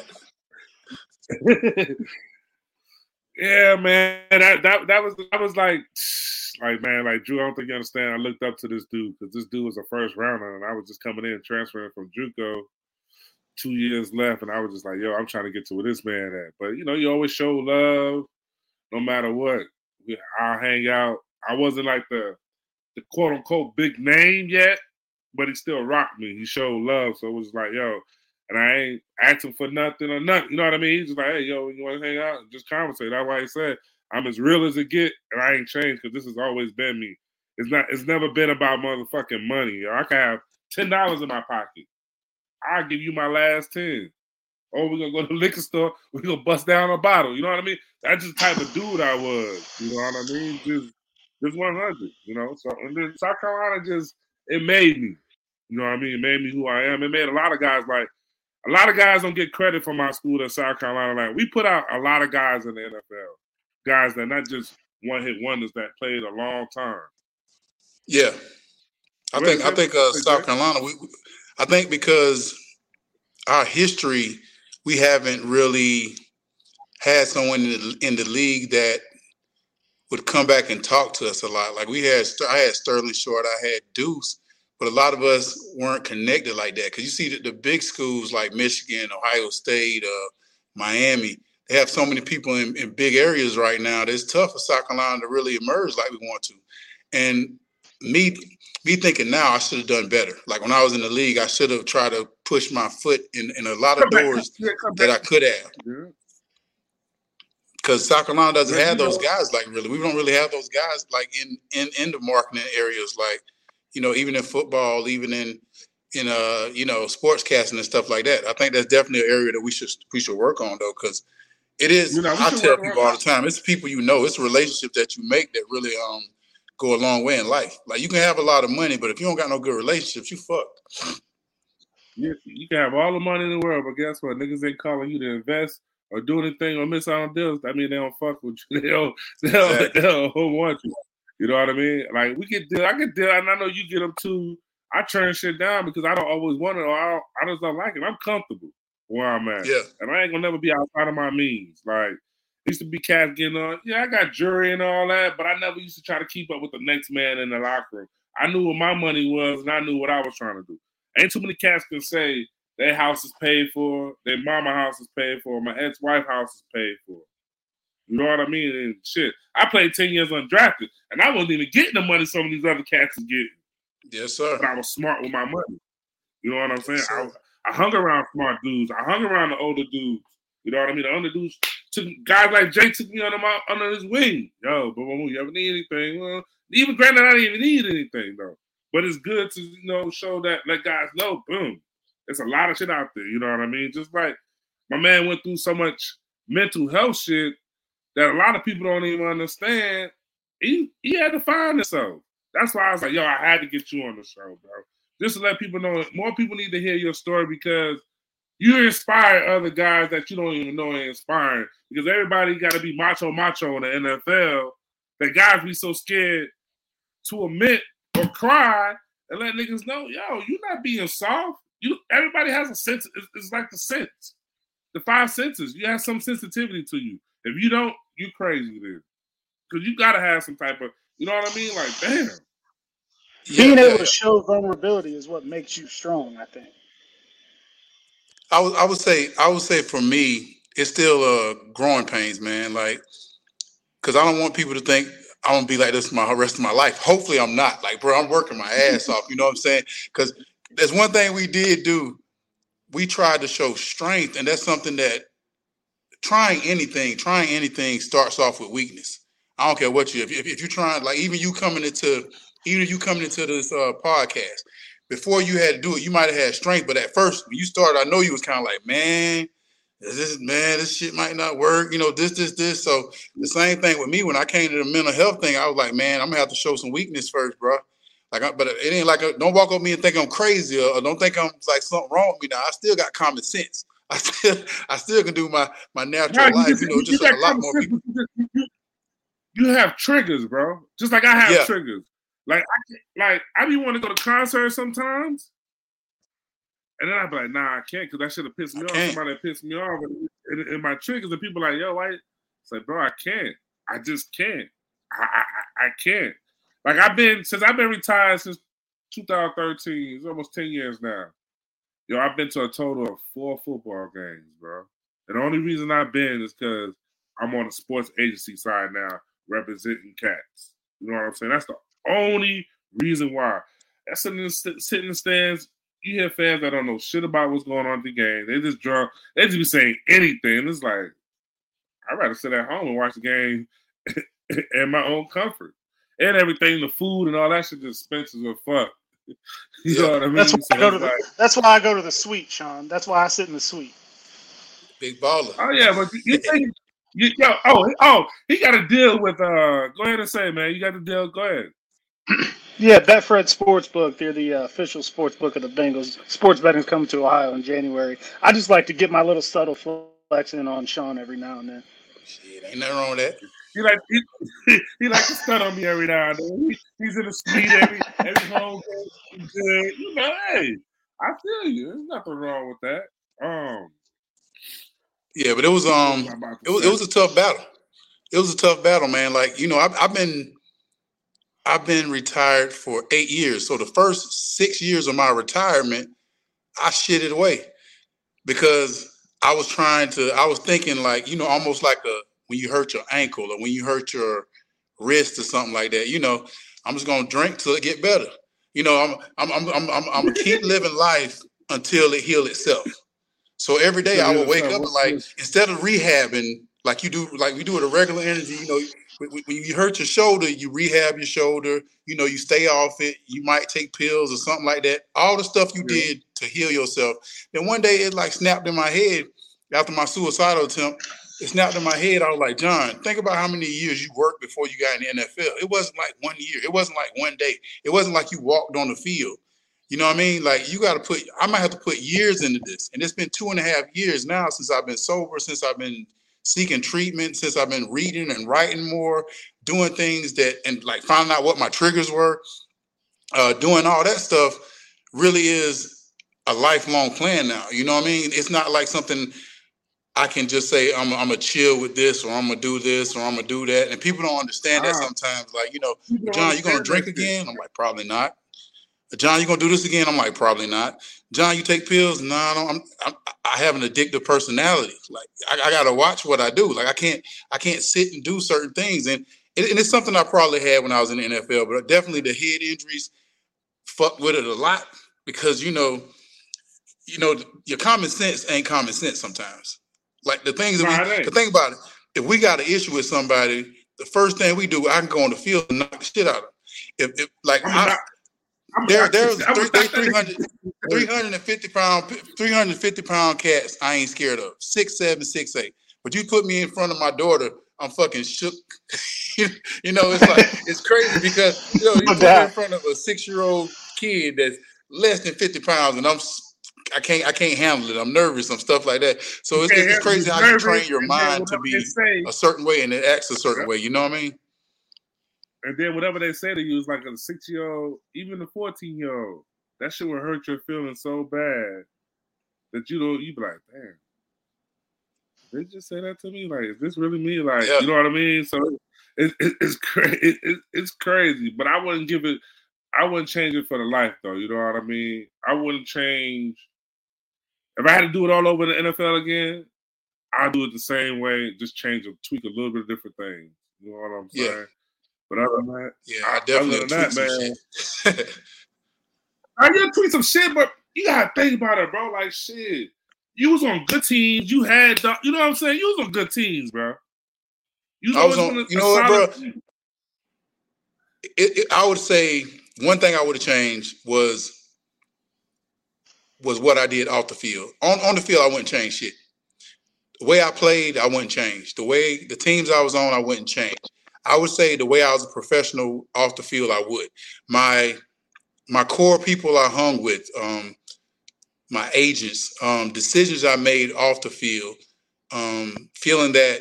S2: Yeah, man, that that that was that was like, like man, like Drew. I don't think you understand. I looked up to this dude because this dude was a first rounder, and I was just coming in transferring from JUCO, two years left, and I was just like, yo, I'm trying to get to where this man at. But you know, you always show love, no matter what. I'll hang out. I wasn't like the the quote unquote big name yet, but he still rocked me. He showed love, so it was like, yo. And I ain't asking for nothing or nothing. You know what I mean? He's just like, hey, yo, you want to hang out and just conversate. That's why he said, I'm as real as it get, and I ain't changed because this has always been me. It's not. It's never been about motherfucking money. Yo. I can have ten dollars in my pocket. I'll give you my last ten. Or we're going to go to the liquor store. We're going to bust down a bottle. You know what I mean? That's just the type of dude I was. You know what I mean? Just, just one hundred, you know? So, and then South Carolina just, it made me. You know what I mean? It made me who I am. It made a lot of guys like, A lot of guys don't get credit from my school at South Carolina. Like, we put out a lot of guys in the N F L, guys that not just one-hit wonders that played a long time.
S1: Yeah, I think I think uh, South Carolina. We, I think because our history, we haven't really had someone in the, in the league that would come back and talk to us a lot. Like we had, I had Sterling Short, I had Deuce, but a lot of us weren't connected like that. Because you see the, the big schools like Michigan, Ohio State, uh, Miami, they have so many people in, in big areas right now that it's tough for South Carolina to really emerge like we want to. And me, me thinking now, I should have done better. Like when I was in the league, I should have tried to push my foot in, in a lot of doors that I could have. Because South Carolina doesn't have those guys like really. We don't really have those guys like in, in, in the marketing areas, like, you know, even in football, even in in uh you know sportscasting and stuff like that. I think that's definitely an area that we should we should work on though, because it is. You know, I tell people all the time, it's people you know, it's relationships that you make that really um go a long way in life. Like you can have a lot of money, but if you don't got no good relationships, you fucked.
S2: You, you can have all the money in the world, but guess what? Niggas ain't calling you to invest or do anything or miss out on deals. I mean, they don't fuck with you. They don't, they don't, exactly. they don't want you. You know what I mean? Like, we get deal. I get deal, and I know you get them too. I turn shit down because I don't always want it, or I, don't, I just don't like it. I'm comfortable where I'm at.
S1: Yeah.
S2: And I ain't gonna never be outside of my means. Like, used to be cats getting on, yeah, I got jury and all that, but I never used to try to keep up with the next man in the locker room. I knew what my money was, and I knew what I was trying to do. Ain't too many cats can say their house is paid for, their mama house is paid for, my ex-wife house is paid for. You know what I mean? And shit, I played ten years undrafted, and I wasn't even getting the money some of these other cats is getting.
S1: Yes, sir.
S2: But I was smart with my money. You know what I'm saying? Yes, I, I hung around smart dudes. I hung around the older dudes. You know what I mean? The older dudes took guys like Jay took me under my under his wing. Yo, but when you ever need anything, well, even granted, I didn't even need anything though. But it's good to, you know, show that, let guys know, boom, there's a lot of shit out there. You know what I mean? Just like my man went through so much mental health shit that a lot of people don't even understand. He he had to find himself. That's why I was like, yo, I had to get you on the show, bro. Just to let people know, more people need to hear your story because you inspire other guys that you don't even know are inspiring. Because everybody got to be macho macho in the N F L. That guys be so scared to admit or cry and let niggas know, yo, you're not being soft. You everybody has a sense. It's, it's like the sense, the five senses. You have some sensitivity to you. If you don't, you crazy then. Because you gotta have some type of, you know what I mean? Like, damn.
S3: Being
S1: yeah,
S3: able
S1: yeah.
S3: to show vulnerability is what makes you strong, I think.
S1: I would I would say I would say for me, it's still uh growing pains, man. Like, because I don't want people to think I'm gonna be like this for my rest of my life. Hopefully, I'm not. Like, bro, I'm working my ass off. You know what I'm saying? Because there's one thing we did do. We tried to show strength, and that's something that trying anything, trying anything starts off with weakness. I don't care what you. If, if, if you're trying, like even you coming into, even if you coming into this uh, podcast, before you had to do it, you might have had strength, but at first when you started, I know you was kind of like, man, this man, this shit might not work. You know, this, this, this. So the same thing with me when I came to the mental health thing. I was like, man, I'm gonna have to show some weakness first, bro. Like, I, but it ain't like a, don't walk up me and think I'm crazy or, or don't think I'm like something wrong with me. Now I still got common sense. I still, I still can do my my natural
S2: no,
S1: life.
S2: You,
S1: you know,
S2: you
S1: just like a lot more
S2: sense,
S1: people.
S2: You, you have triggers, bro. Just like I have
S1: Yeah.
S2: triggers. Like, I, like I be want to go to concerts sometimes, and then I be like, nah, I can't because that should have pissed me
S1: I
S2: off.
S1: can't.
S2: Somebody that pissed me off, and, and my triggers, and people like, yo, why? It's like, bro, I can't. I just can't. I, I, I can't. Like I've been since I've been retired since two thousand thirteen. It's almost ten years now. Yo, I've been to a total of four football games, bro. And the only reason I've been is because I'm on the sports agency side now, representing cats. You know what I'm saying? That's the only reason why. That's sitting in the, sitting in the stands. You hear fans that don't know shit about what's going on at the game. They just drunk. They just be saying anything. It's like, I'd rather sit at home and watch the game in my own comfort. And everything, the food and all that shit just expensive as fuck. You
S1: Yeah.
S2: know what I mean?
S3: That's why,
S2: So
S3: I go to
S2: it's
S3: the,
S2: like,
S3: that's why I go to the suite, Sean. That's why I sit in the suite.
S1: Big baller.
S2: oh yeah, but you, you think you yo, oh oh he got to deal with uh go ahead and say, man, you got to deal, go ahead.
S3: Yeah, Betfred Sportsbook. They're the uh, official sportsbook of the Bengals. Sports betting's coming to Ohio in January. I just like to get my little subtle flex in on Sean every now and then.
S1: Shit, ain't nothing wrong with that.
S2: He like he, he like to stun on me every now and then. He, he's in the suite every every home game. You know, hey, I feel you. There's nothing wrong with that. Um,
S1: Yeah, but it was um, it was it was a tough battle. It was a tough battle, man. Like you know, I've, I've been I've been retired for eight years. So the first six years of my retirement, I shit it away because I was trying to. I was thinking like you know, almost like a when you hurt your ankle or when you hurt your wrist or something like that. You know, I'm just gonna drink till it get better. You know, I'm I'm I'm I'm I'm, I'm gonna keep living life until it heal itself. So every day I would wake up and like instead of rehabbing like you do, like we do with a regular energy, you know, when, when you hurt your shoulder, you rehab your shoulder. You know, you stay off it. You might take pills or something like that. All the stuff you yeah. did to heal yourself. Then one day it like snapped in my head after my suicidal attempt. It snapped in my head. I was like, John, think about how many years you worked before you got in the N F L. It wasn't like one year. It wasn't like one day. It wasn't like you walked on the field. You know what I mean? Like you got to put, I might have to put years into this. And it's been two and a half years now since I've been sober, since I've been seeking treatment, since I've been reading and writing more, doing things that, and like finding out what my triggers were, uh, doing all that stuff really is a lifelong plan now. You know what I mean? It's not like something I can just say, I'm, I'm gonna chill with this, or I'm gonna do this, or I'm gonna do that. And people don't understand that sometimes. Like, you know, John, you gonna drink again? I'm like, probably not. John, you gonna do this again? I'm like, probably not. John, you take pills? No, I don't. I'm, I'm, I have an addictive personality. Like, I, I gotta watch what I do. Like, I can't, I can't sit and do certain things. And, it, and it's something I probably had when I was in the N F L. But definitely the head injuries fucked with it a lot because you know, you know, your common sense ain't common sense sometimes. Like the things that we, the thing about it, if we got an issue with somebody, the first thing we do, I can go on the field and knock the shit out of them. If, if like I. There, there's three, they three hundred, three hundred fifty pound, three hundred fifty pound cats I ain't scared of. Six, seven, six, eight. But you put me in front of my daughter, I'm fucking shook. You know, it's like, it's crazy because, you know, you put me in front of a six-year-old kid that's less than fifty pounds and I'm, I can't, I can't handle it. I'm nervous and stuff like that. So it's, it's crazy how you train your mind to be a certain way and it acts a certain way. You know what I mean?
S2: And then whatever they say to you is like a six-year-old, even a fourteen-year-old. That shit will hurt your feelings so bad that you don't, you be like, damn, did they just say that to me? Like, is this really me? Like, yeah. You know what I mean? So it, it, it's crazy. It, it, it's crazy. But I wouldn't give it, I wouldn't change it for the life, though. You know what I mean? I wouldn't change. If I had to do it all over the N F L again, I'd do it the same way, just change or tweak a little bit of different things. You know what I'm saying? Yeah. But other than that,
S1: yeah, I definitely tweet that, some man, shit.
S2: I did tweet some shit, but you gotta think about it, bro. Like shit, you was on good teams. You had, the, you know what I'm saying? You was on good teams, bro.
S1: You was, I was on. You know what, bro? It, it, I would say one thing I would have changed was was what I did off the field. On on the field, I wouldn't change shit. The way I played, I wouldn't change. The way the teams I was on, I wouldn't change. I would say the way I was a professional off the field, I would. My my core people I hung with, um, my agents, um, decisions I made off the field, um, feeling that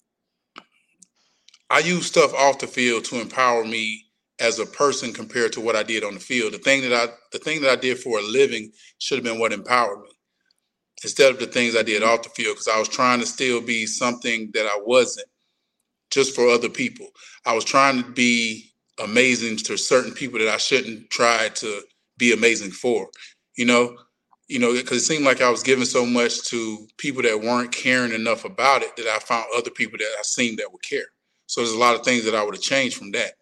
S1: I use stuff off the field to empower me as a person compared to what I did on the field. The thing that I the thing that I did for a living should have been what empowered me instead of the things I did off the field because I was trying to still be something that I wasn't. Just for other people. I was trying to be amazing to certain people that I shouldn't try to be amazing for, you know, you know, because it seemed like I was giving so much to people that weren't caring enough about it that I found other people that I seen that would care. So there's a lot of things that I would have changed from that.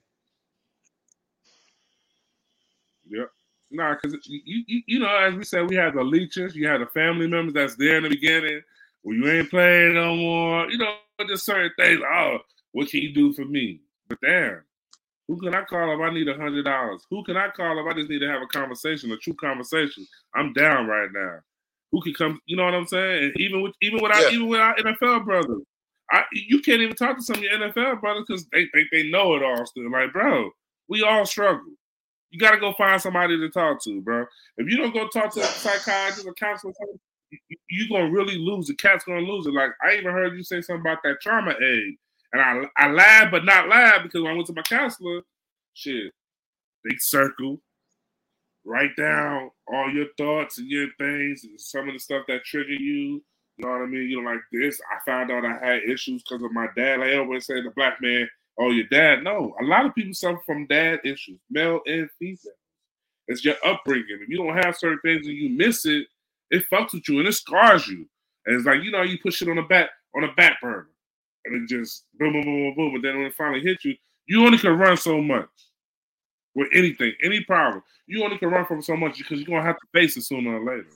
S2: Yeah. Nah, because you, you you know, as we said, we had the leeches, you had the family members that's there in the beginning, well, you ain't playing no more, you know, just certain things. Oh, what can you do for me? But damn, who can I call if I need a hundred dollars? Who can I call if I just need to have a conversation, a true conversation? I'm down right now. Who can come? You know what I'm saying? And even with even with our, yeah. even with our N F L brothers, I you can't even talk to some of your N F L brothers because they think they, they know it all still. Like, bro, we all struggle. You got to go find somebody to talk to, bro. If you don't go talk to a psychiatrist or counselor, you're gonna really lose. The cat's gonna lose it. Like I even heard you say something about that trauma aid. And I I lied, but not lied, because when I went to my counselor, shit, big circle, write down all your thoughts and your things, and some of the stuff that trigger you, You know what I mean? You know, like this. I found out I had issues because of my dad. Like I always say, the black man, oh, your dad. No, a lot of people suffer from dad issues, male and female. It's your upbringing. If you don't have certain things and you miss it, it fucks with you and it scars you. And it's like, you know, you push it on the back on a back burner, and it just boom, boom, boom, boom, boom. But then when it finally hits you, you only can run so much with anything, any problem. You only can run from so much because you're gonna have to face it sooner or later.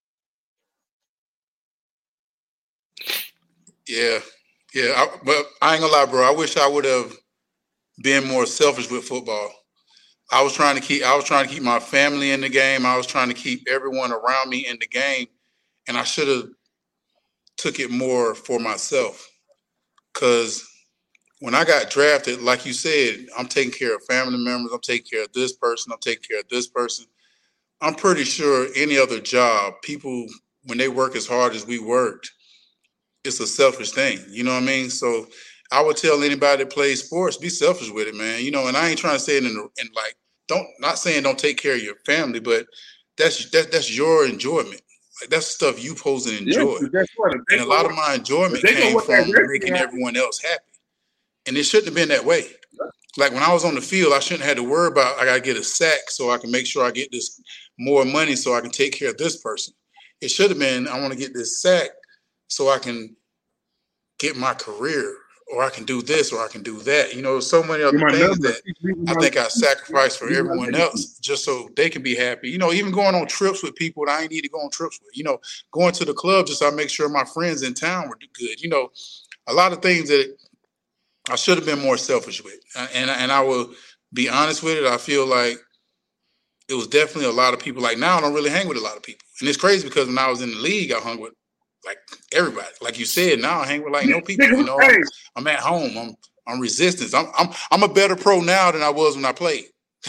S1: Yeah, yeah. I, but I ain't gonna lie, bro. I wish I would have been more selfish with football. I was trying to keep. I was trying to keep my family in the game. I was trying to keep everyone around me in the game, and I should have took it more for myself. Because when I got drafted, like you said, I'm taking care of family members. I'm taking care of this person. I'm taking care of this person. I'm pretty sure any other job, people when they work as hard as we worked, it's a selfish thing. You know what I mean? So I would tell anybody that plays sports, be selfish with it, man. You know, and I ain't trying to say it in, in like, don't, not saying don't take care of your family, but that's that, that's your enjoyment. Like that's stuff you supposed to enjoy.
S2: Yeah,
S1: and a lot of my enjoyment came from making everyone else happy. And it shouldn't have been that way. Like when I was on the field, I shouldn't have had to worry about I got to get a sack so I can make sure I get this more money so I can take care of this person. It should have been I want to get this sack so I can get my career, or I can do this, or I can do that. You know, so many other things that I think I sacrificed for everyone else just so they can be happy. You know, even going on trips with people that I ain't need to go on trips with. You know, going to the club just so I make sure my friends in town were good. You know, a lot of things that I should have been more selfish with. And, and I will be honest with it. I feel like it was definitely a lot of people. Like now I don't really hang with a lot of people. And it's crazy because when I was in the league, I hung with like everybody. Like you said, now I hang with like no people. You know, I'm, I'm at home. I'm I'm resistance. I'm I'm I'm a better pro now than I was when I played.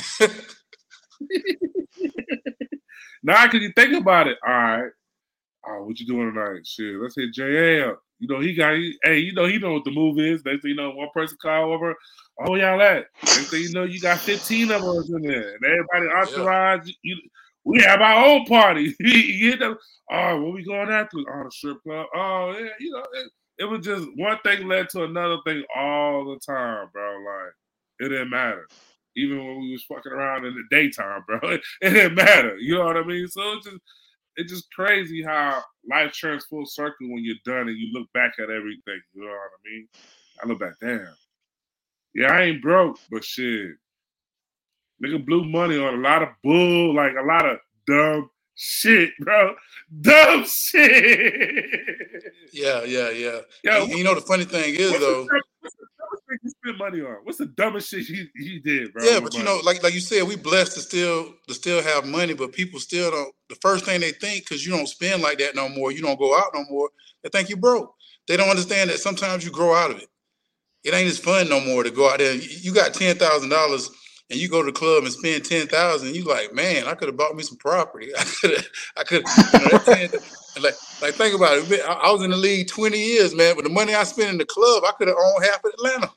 S2: Now, can you think about it? All right. Oh, what you doing tonight? Shit, let's hit J A up. You know, he got, he, hey, you know, he know what the move is. Next thing you know, one person call over, oh, y'all at. Next thing you know, you got fifteen of us in there. And everybody entourage, yeah. you, we have our own party. You know, oh, what we going after? Oh, the strip club. Oh, yeah, you know, it, it was just one thing led to another thing all the time, bro. Like, it didn't matter. Even when we was fucking around in the daytime, bro. It, it didn't matter. You know what I mean? So it's just, it's just crazy how life turns full circle when you're done and you look back at everything. You know what I mean? I look back, damn. Yeah, I ain't broke, but shit. Nigga blew money on a lot of bull, like a lot of dumb shit, bro. Dumb shit.
S1: Yeah, yeah, yeah. Yo, and, you know the funny thing is
S2: what's
S1: though.
S2: The, what's the dumbest thing you spent money on? What's the dumbest shit you, you did, bro?
S1: Yeah, but you money? know, like like you said, we blessed to still to still have money, but people still don't. The first thing they think, because you don't spend like that no more, you don't go out no more, they think you broke. They don't understand that sometimes you grow out of it. It ain't as fun no more to go out there. You got ten thousand dollars. And you go to the club and spend ten thousand, you like, man, I could have bought me some property. I could have, I could, you know, that like, like think about it. I, I was in the league twenty years, man. But the money I spent in the club, I could have owned half of Atlanta.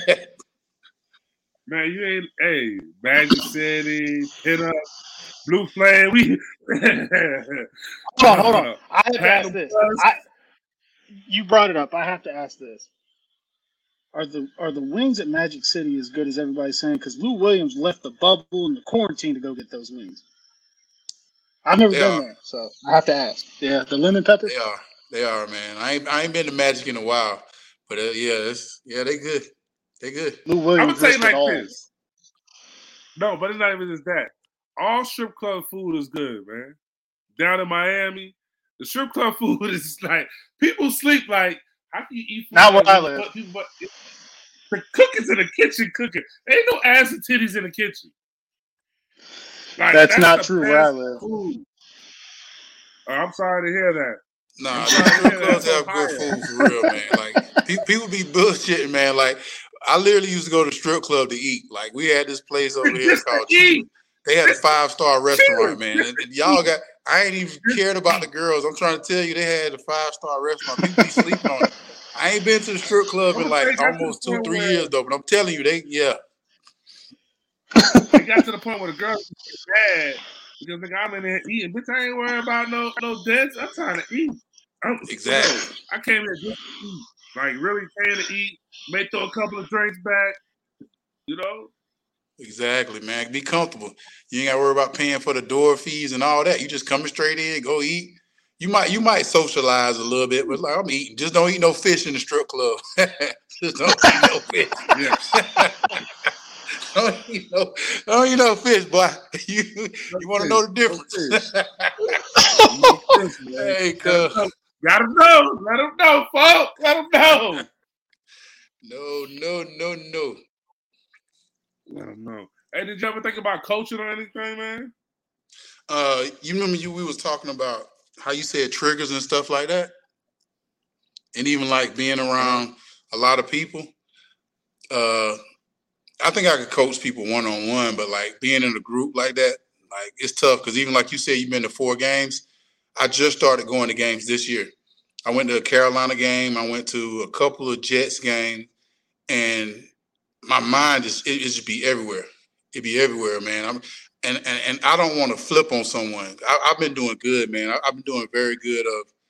S2: Man, you ain't, hey, Magic City, hit up, Blue Flame. We
S3: hold on, hold on. I have to ask this. I, you brought it up. I have to ask this. Are the are the wings at Magic City as good as everybody's saying? Because Lou Williams left the bubble and the quarantine to go get those wings. I've never they been are. there, so I have to ask. Yeah, the lemon pepper.
S1: They are, they are, man. I ain't I ain't been to Magic in a while, but uh, yeah, it's, yeah, they good. They good.
S3: Lou Williams.
S2: I would say like all. this. No, but it's not even just that. All strip club food is good, man. Down in Miami, the strip club food is like people sleep like. How can you eat food?
S3: Not where I live.
S2: People, but the cooking's in the kitchen cooking. There ain't no ass and titties in the kitchen.
S3: Like, that's, that's not true where I live.
S2: Oh, I'm sorry to hear that.
S1: Nah, strip clubs have good food for real, man. Like people be bullshitting, man. Like I literally used to go to strip club to eat. Like we had this place over here called Cheetah. They had a five star restaurant, man. And, and y'all got. I ain't even cared about the girls. I'm trying to tell you, they had a five star restaurant. People be sleeping on it. I ain't been to the strip club in like almost two, three years though. But I'm telling you, they yeah.
S2: It got to the point where the girls get mad because nigga, I'm in there eating. Bitch, I ain't worried about no no dance. I'm trying to eat. I'm,
S1: Exactly.
S2: I came here just to eat. Like, really came to eat, may throw a couple of drinks back, you know?
S1: Exactly, man. Be comfortable. You ain't got to worry about paying for the door fees and all that. You just coming straight in, go eat. You might you might socialize a little bit, but like I'm eating. Just don't eat no fish in the strip club. Just don't eat no fish.
S2: Yeah.
S1: don't eat no don't eat no fish, boy. You
S2: No
S1: you want to
S2: fish,
S1: know the
S2: no
S1: difference?
S2: No fish, man.
S1: Hey,
S2: Gotta
S1: cuz.
S2: know. Gotta know. Let them know, folks. Let them know.
S1: No, no, no, no.
S2: Let them know. Hey, did you ever think about coaching or anything, man?
S1: Uh, you remember you we was talking about how you said triggers and stuff like that, and even like being around a lot of people. Uh, I think I could coach people one on one, but like being in a group like that, like it's tough because even like you said, you've been to four games. I just started going to games this year. I went to a Carolina game. I went to a couple of Jets games, and my mind is it, it just be everywhere. It be everywhere, man. I'm and and, and I don't want to flip on someone. I, I've been doing good, man. I, I've been doing very good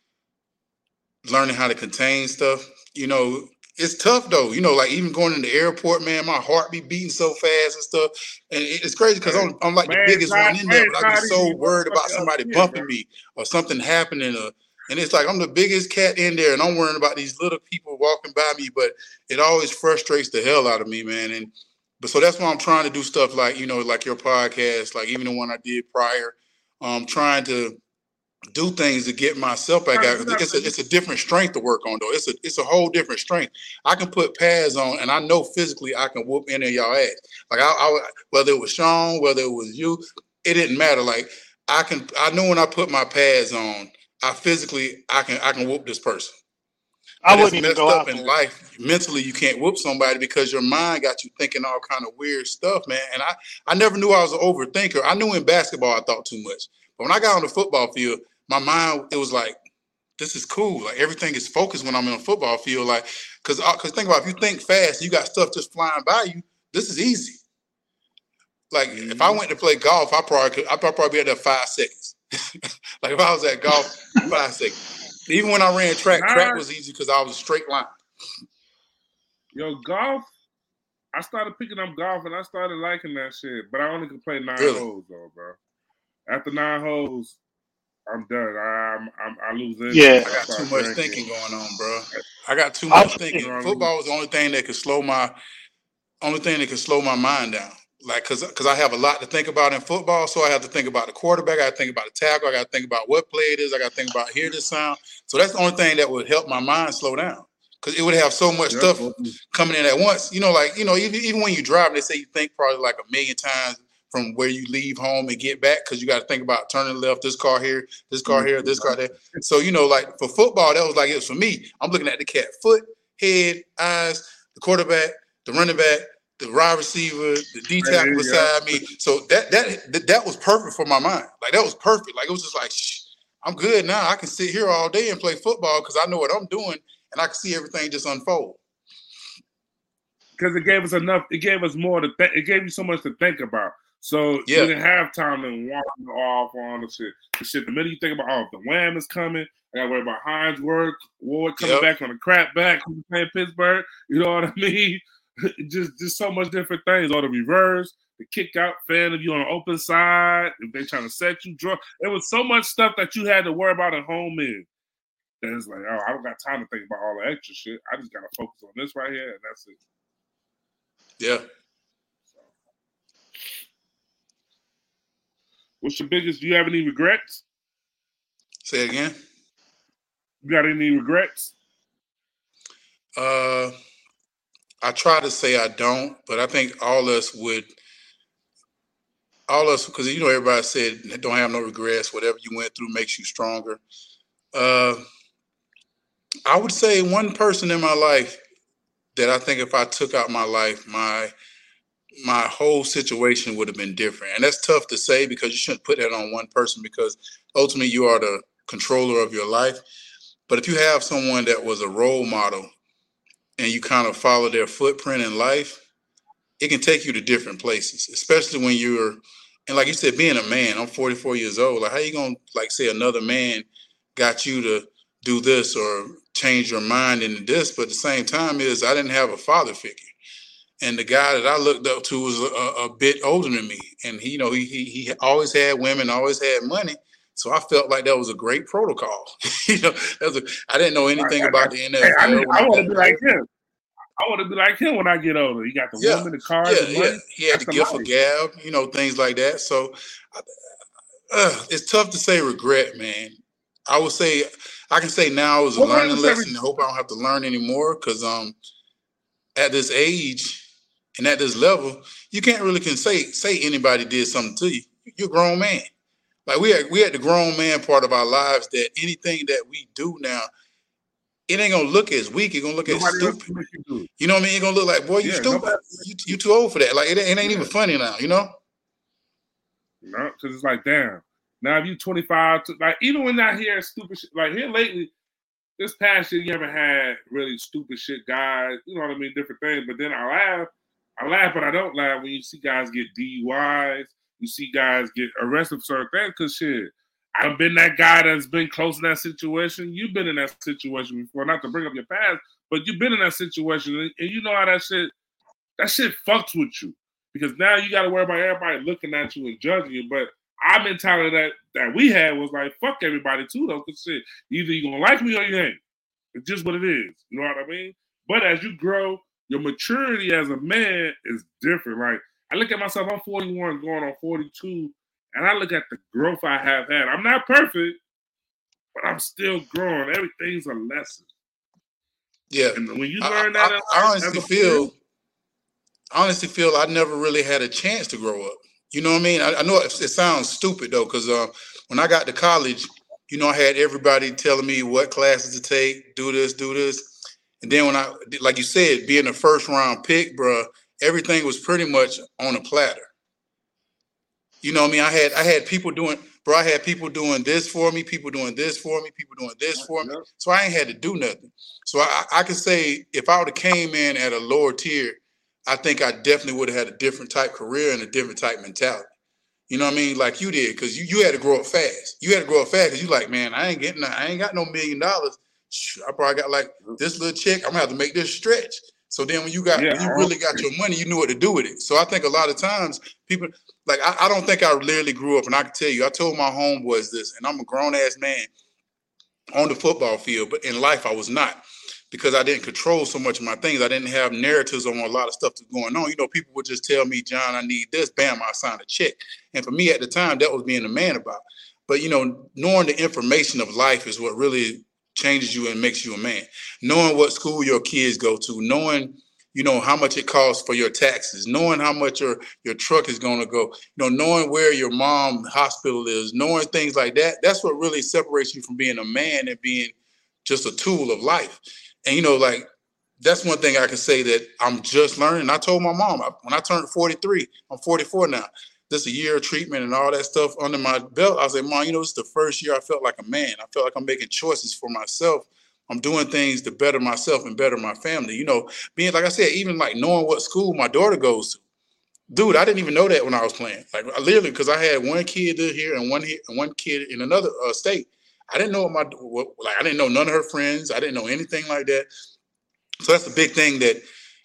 S1: of learning how to contain stuff. You know, it's tough though. You know, like even going in the airport, man, my heart be beating so fast and stuff. And it- it's crazy because I'm, I'm like
S2: Man,
S1: the biggest
S2: God-
S1: one in there,
S2: man,
S1: but I
S2: God,
S1: be so
S2: these
S1: worried about
S2: motherfuckers
S1: somebody
S2: up here,
S1: bumping
S2: bro.
S1: me or something happening. Or, and it's like I'm the biggest cat in there, and I'm worrying about these little people walking by me. But it always frustrates the hell out of me, man. And but so that's why I'm trying to do stuff like you know, like your podcast, like even the one I did prior. Um, trying to do things to get myself back out. It's a it's a different strength to work on though. It's a it's a whole different strength. I can put pads on, and I know physically I can whoop any of y'all ass. Like I, I whether it was Sean, whether it was you, it didn't matter. Like I can I know when I put my pads on, I physically I can I can whoop this person.
S3: I
S1: But it's
S3: wouldn't even
S1: messed
S3: go
S1: up
S3: out
S1: in
S3: there.
S1: life. Mentally, you can't whoop somebody because your mind got you thinking all kind of weird stuff, man. And I, I never knew I was an overthinker. I knew in basketball I thought too much. But when I got on the football field, my mind, it was like, this is cool. Like everything is focused when I'm in a football field. Like, cause, cause think about it, if you think fast, you got stuff just flying by you. This is easy. Like mm-hmm. if I went to play golf, I probably could, I probably be at there five seconds. Like if I was at golf, five seconds. Even when I ran track, nah. track was easy because I was a straight line.
S2: Yo, golf, I started picking up golf and I started liking that shit, but I only could play nine really? holes though, bro. After nine holes, I'm done. I, I'm, I'm, I lose it.
S1: Yeah, I got too much drinking. thinking going on, bro. I got too much I'm thinking. Football was the only thing that could slow my, only thing that could slow my mind down. Like, cause, cause I have a lot to think about in football, so I have to think about the quarterback. I got to think about the tackle. I got to think about what play it is. I got to think about hear this sound. So that's the only thing that would help my mind slow down, cause it would have so much yeah. stuff coming in at once. You know, like you know, even even when you drive, they say you think probably like a million times from where you leave home and get back, cause you got to think about turning left, this car here, this car here, this car there. So you know, like for football, that was like it was for me. I'm looking at the cat, foot, head, eyes, the quarterback, the running back, the wide receiver, the D tackle beside me. So that that that was perfect for my mind. Like that was perfect. Like it was just like, shh, I'm good now. I can sit here all day and play football because I know what I'm doing and I can see everything just unfold.
S2: Because it gave us enough. It gave us more to. Th- it gave you so much to think about. So yeah. you didn't have time to wander off on the shit. The shit. The minute you think about, oh, if the Wham is coming, I gotta worry about Hines Ward, Ward coming yep. back on the crap back, playing Pittsburgh. You know what I mean? just just so much different things. Or the reverse, the kick out fan if you on the open side, if they trying to set you draw. There was so much stuff that you had to worry about at home in. That it's like, oh, I don't got time to think about all the extra shit. I just gotta focus on this right here, and that's it.
S1: Yeah.
S2: So. What's your biggest? Do you have any regrets?
S1: Say it again.
S2: You got any regrets?
S1: Uh. I try to say I don't, but I think all us would, all us, because you know everybody said don't have no regrets. Whatever you went through makes you stronger. Uh, I would say one person in my life that I think if I took out my life, my my whole situation would have been different. And that's tough to say because you shouldn't put that on one person because ultimately you are the controller of your life. But if you have someone that was a role model and you kind of follow their footprint in life, it can take you to different places, especially when you're, and like you said, being a man, I'm forty-four years old. Like, how you going to, like, say another man got you to do this or change your mind into this. But at the same time is I didn't have a father figure. And the guy that I looked up to was a, a bit older than me. And he, you know, he, he he always had women, always had money. So I felt like that was a great protocol. you know, that was a, I didn't know anything I, about I, the N F L.
S2: I, mean, I want to be like him. I want to be like him when I get older. He got the
S1: yeah.
S2: woman, the cars,
S1: yeah,
S2: the money.
S1: Yeah. He had the gift of gab, you know, things like that. So uh, it's tough to say regret, man. I would say, I can say now it was a well, learning lesson. I hope I don't have to learn anymore because um, at this age and at this level, you can't really can say say anybody did something to you. You're a grown man. Like we had, we had the grown man part of our lives that anything that we do now, it ain't gonna look as weak. It's gonna look nobody as stupid. You, you know what I mean? It's gonna look like, boy, you yeah, stupid. You, you too old for that. Like it, it ain't yeah. even funny now. You know?
S2: No, because it's like, damn. Now if you twenty-five, to, like even when I hear stupid shit, like here lately, this past year you haven't had really stupid shit guys. You know what I mean? Different things. But then I laugh, I laugh, but I don't laugh when you see guys get D U Is. You see guys get arrested for certain things because shit. I've been that guy that's been close in that situation. You've been in that situation before, not to bring up your past, but you've been in that situation, and, and you know how that shit, that shit fucks with you because now you got to worry about everybody looking at you and judging you. But our mentality that that we had was like, fuck everybody too, though, because shit, either you gonna like me or you ain't. It's just what it is. You know what I mean? But as you grow, your maturity as a man is different. Like I look at myself, I'm forty-one, going on forty-two. And I look at the growth I have had. I'm not perfect, but I'm still growing. Everything's a lesson.
S1: Yeah.
S2: And when you learn I, that,
S1: I, I honestly feel, I honestly feel I never really had a chance to grow up. You know what I mean? I, I know it, it sounds stupid though, because uh, when I got to college, you know, I had everybody telling me what classes to take, do this, do this, and then when I, like you said, being a first round pick, bro, everything was pretty much on a platter. You know what I mean? I had I had people doing, bro, I had people doing this for me, people doing this for me, people doing this for me. So I ain't had to do nothing. So I, I can say if I would have came in at a lower tier, I think I definitely would have had a different type career and a different type mentality. You know what I mean? Like you did, because you, you had to grow up fast. You had to grow up fast because you like, man, I ain't getting, I ain't got no million dollars. I probably got like this little check. I'm gonna have to make this stretch. So then when you got, yeah, when you really got your money, you knew what to do with it. So I think a lot of times people, like, I, I don't think I literally grew up. And I can tell you, I told my homeboys this, and I'm a grown-ass man on the football field, but in life I was not because I didn't control so much of my things. I didn't have narratives on a lot of stuff that's going on. You know, people would just tell me, John, I need this. Bam, I signed a check. And for me at the time, that was being a man about. But, you know, knowing the information of life is what really changes you and makes you a man. Knowing what school your kids go to, knowing, you know, how much it costs for your taxes, knowing how much your, your truck is going to go, you know, knowing where your mom hospital is, knowing things like that. That's what really separates you from being a man and being just a tool of life. And, you know, like, that's one thing I can say that I'm just learning. I told my mom, when I turned forty-three, I'm forty-four now, this a year of treatment and all that stuff under my belt. I said, Mom, you know, it's the first year I felt like a man. I felt like I'm making choices for myself. I'm doing things to better myself and better my family. You know, being, like I said, even like knowing what school my daughter goes to. Dude, I didn't even know that when I was playing. Like I literally, because I had one kid here and one here and one kid in another uh, state. I didn't know what my, what, like I didn't know none of her friends. I didn't know anything like that. So that's a big thing that,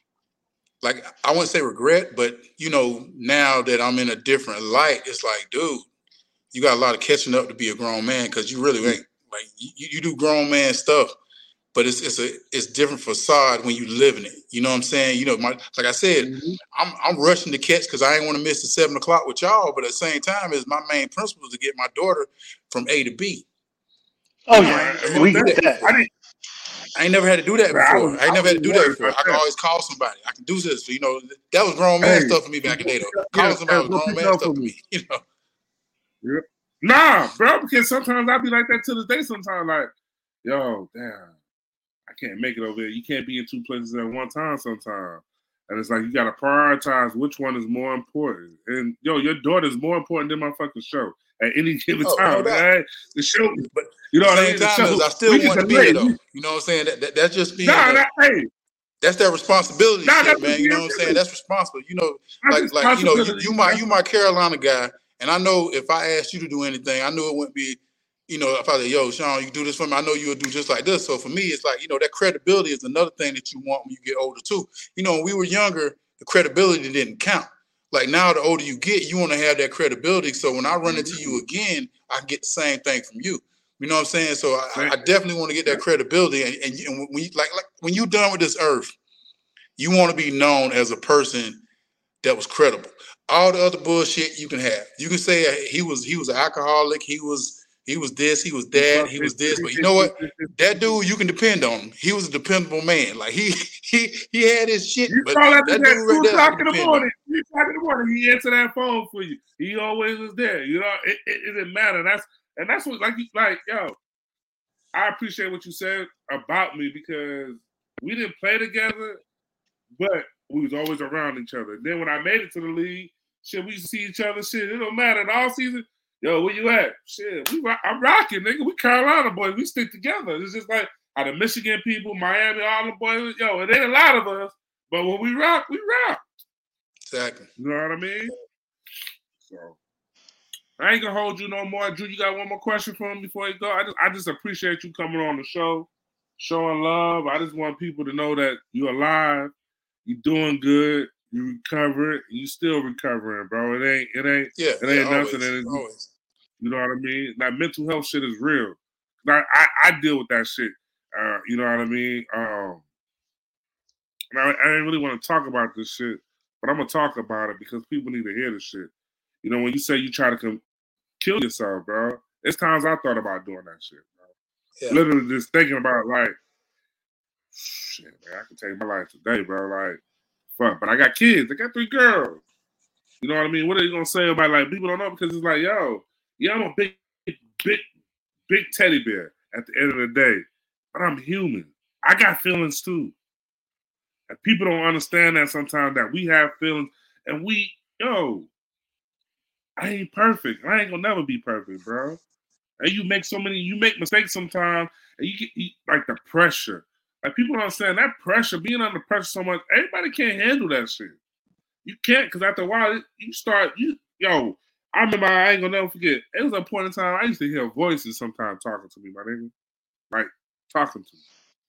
S1: like, I wouldn't say regret, but, you know, now that I'm in a different light, it's like, dude, you got a lot of catching up to be a grown man because you really ain't. Like, you, you do grown man stuff, but it's it's a it's different facade when you live in it. You know what I'm saying? You know, my like I said, mm-hmm. I'm I'm rushing to catch because I ain't want to miss the seven o'clock with y'all, but at the same time, is my main principle is to get my daughter from A to B.
S3: Oh, you know, yeah, we get that.
S2: I didn't.
S1: I ain't never had to do that before. I, was, I ain't never had to do that before. I can always call somebody. I can do this. So, you know, that was grown man hey, stuff for me back in the day, though. Calling yeah, somebody was grown man stuff for me. You know.
S2: Yeah. Nah, bro, because sometimes I be like that to this day. Sometimes, like, yo, damn, I can't make it over there. You can't be in two places at one time sometimes. And it's like you got to prioritize which one is more important. And, yo, your daughter's more important than my fucking show at any given oh, time, no right? The show, but you know what I mean?
S1: The time is I still want to be there, though. You know what I'm saying? That, that That's just being
S2: nah, nah, hey.
S1: That's their responsibility,
S2: nah,
S1: shit, man. You know what I'm saying? That's responsible. You know, that's like, like you know, you, you my you my Carolina guy. And I know if I asked you to do anything, I knew it wouldn't be you know, if I say, yo, Sean, you do this for me, I know you'll do just like this. So for me, it's like, you know, that credibility is another thing that you want when you get older too. You know, when we were younger, the credibility didn't count. Like now, the older you get, you want to have that credibility. So when I run into you again, I can get the same thing from you. You know what I'm saying? So I, I definitely want to get that credibility. And, and, and when you, like, like when you're done with this earth, you want to be known as a person that was credible. All the other bullshit you can have. You can say he was he was an alcoholic. He was he was this. He was that. He was this. But you know what? That dude, you can depend on him. He was a dependable man. Like he he he had his shit.
S2: You
S1: but
S2: call that,
S1: that
S2: that
S1: dude right
S2: two
S1: there,
S2: o'clock in the morning. Two o'clock in the morning. He answered that phone for you. He always was there. You know, it, it, it didn't matter. That's and that's what like like yo. I appreciate what you said about me because we didn't play together, but we was always around each other. Then when I made it to the league, shit, we used to see each other. Shit, it don't matter. In all season, yo, where you at? Shit, we I'm rocking, nigga. We Carolina boys. We stick together. It's just like out of Michigan people, Miami, all the boys. Yo, it ain't a lot of us, but when we rock, we rock.
S1: Exactly.
S2: You know what I mean? So I ain't gonna hold you no more. Drew, you got one more question for him before you go? I just I just appreciate you coming on the show, showing love. I just want people to know that you're alive, you're doing good, you recovered, you still recovering, bro. It ain't it ain't
S1: yeah,
S2: it ain't
S1: yeah,
S2: nothing
S1: always,
S2: that is
S1: always.
S2: You know what I mean? That mental health shit is real. I, I, I deal with that shit. Uh, you know what I mean? Um, and I, I didn't really want to talk about this shit, but I'm gonna talk about it because people need to hear this shit. You know, when you say you try to come kill yourself, bro, it's times I thought about doing that shit, bro. Yeah. Literally just thinking about like, shit, man, I can take my life today, bro. Like, fuck, but I got kids. I got three girls. You know what I mean? What are you gonna say about like people don't know because it's like, yo, yeah, I'm a big, big, big teddy bear at the end of the day, but I'm human. I got feelings too. And people don't understand that sometimes that we have feelings and we, yo, I ain't perfect. I ain't gonna never be perfect, bro. And you make so many, you make mistakes sometimes, and you get you, like the pressure. Like people don't understand that pressure, being under pressure so much, everybody can't handle that shit. You can't, because after a while, you start, you, yo, I remember, I ain't gonna never forget, it was a point in time, I used to hear voices sometimes talking to me, my nigga. Like, talking to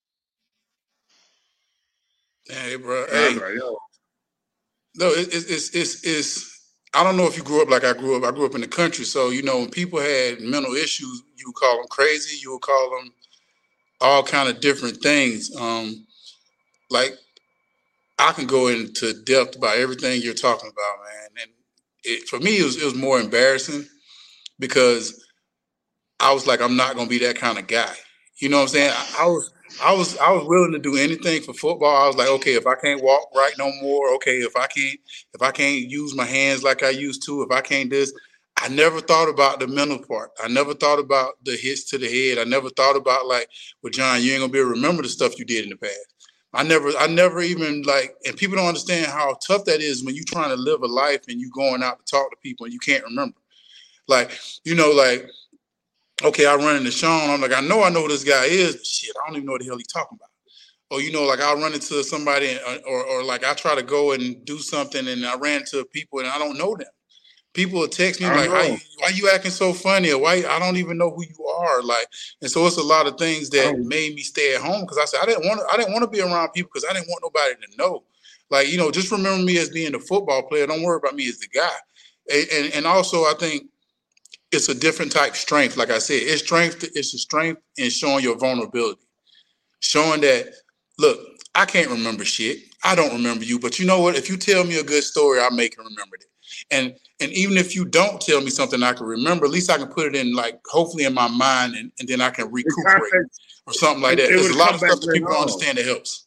S2: me.
S1: Hey, bro. Hey.
S2: Like, yo.
S1: No, it, it, it's, it's, it's, I don't know if you grew up like I grew up. I grew up in the country. So, you know, when people had mental issues, you would call them crazy. You would call them all kind of different things. Um, like, I can go into depth about everything you're talking about, man. And it, for me, it was, it was more embarrassing because I was like, I'm not going to be that kind of guy. You know what I'm saying? I, I was I was I was willing to do anything for football. I was like, okay, if I can't walk right no more, okay, if I can't if I can't use my hands like I used to, if I can't this, I never thought about the mental part. I never thought about the hits to the head. I never thought about like, well, John, you ain't gonna be able to remember the stuff you did in the past. I never I never even like, and people don't understand how tough that is when you're trying to live a life and you going out to talk to people and you can't remember. Like, you know, like, okay, I run into Sean. I'm like, I know I know who this guy is, but shit, I don't even know what the hell he's talking about. Or, you know, like I'll run into somebody or, or, or like I try to go and do something and I ran into people and I don't know them. People will text me like, How you, why you acting so funny? Or why I don't even know who you are. Like, and so it's a lot of things that made me stay at home because I said I didn't want to I didn't want to be around people because I didn't want nobody to know. Like, you know, just remember me as being a football player. Don't worry about me as the guy. And and, and also I think it's a different type of strength. Like I said, it's strength. It's a strength in showing your vulnerability, showing that, look, I can't remember shit. I don't remember you, but you know what? If you tell me a good story, I'll make it remember it. And and even if you don't tell me something I can remember, at least I can put it in, like, hopefully in my mind, and, and then I can recuperate or something like that. There's a lot of stuff that people don't understand that helps.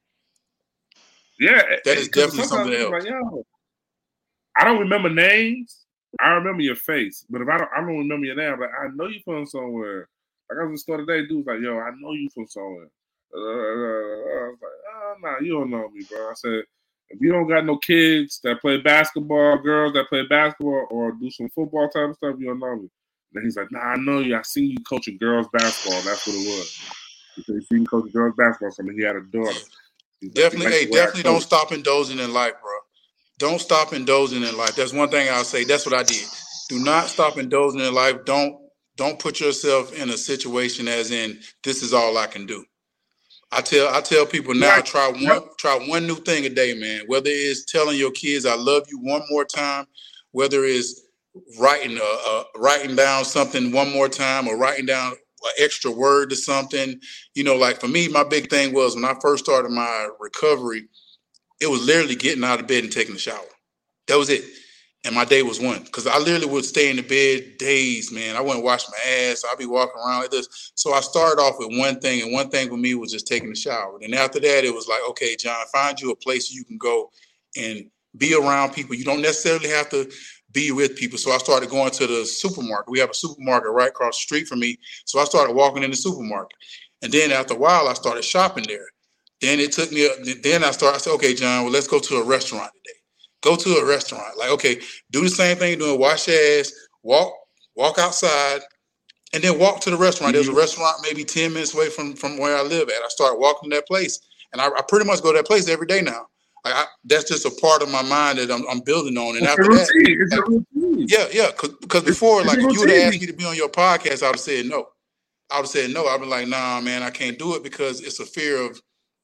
S2: Yeah,
S1: that is definitely something that helps.
S2: Like, yo, I don't remember names. I remember your face, but if I don't, I don't remember your name. Like, I know you from somewhere. Like I was in the store today, dude was like, "Yo, I know you from somewhere." Uh, I was like, "Oh, nah, you don't know me, bro." I said, "If you don't got no kids that play basketball, girls that play basketball, or do some football type of stuff, you don't know me." And then he's like, "Nah, I know you. I seen you coaching girls basketball. That's what it was." He said he seen you coaching girls basketball. So I mean, he had a daughter. He's
S1: definitely,
S2: like,
S1: hey, definitely don't stop indulging in life, bro. Don't stop indulging in life. That's one thing I'll say. That's what I did. Do not stop indulging in life. Don't don't put yourself in a situation as in this is all I can do. I tell I tell people now, right. try one yep. try one new thing a day, man. Whether it's telling your kids I love you one more time, whether it's writing uh, uh, writing down something one more time, or writing down an extra word to something. You know, like for me, my big thing was when I first started my recovery, it was literally getting out of bed and taking a shower. That was it. And my day was one, because I literally would stay in the bed days, man. I wouldn't wash my ass. I'd be walking around like this. So I started off with one thing, and one thing for me was just taking a shower. And after that, it was like, okay, John, find you a place you can go and be around people. You don't necessarily have to be with people. So I started going to the supermarket. We have a supermarket right across the street from me. So I started walking in the supermarket. And then after a while, I started shopping there. Then it took me, then I started, I said, okay, John, well, let's go to a restaurant today. Go to a restaurant. Like, okay, do the same thing you're doing, wash your ass, walk, walk outside, and then walk to the restaurant. Mm-hmm. There's a restaurant maybe ten minutes away from, from where I live at. I started walking to that place. And I, I pretty much go to that place every day now. Like I, that's just a part of my mind that I'm, I'm building on. And it's after that, like, yeah, yeah. Because before, like, if you would have asked me to be on your podcast, I would have said no. I would have said no. I'd be like, nah, man, I can't do it because it's a fear of,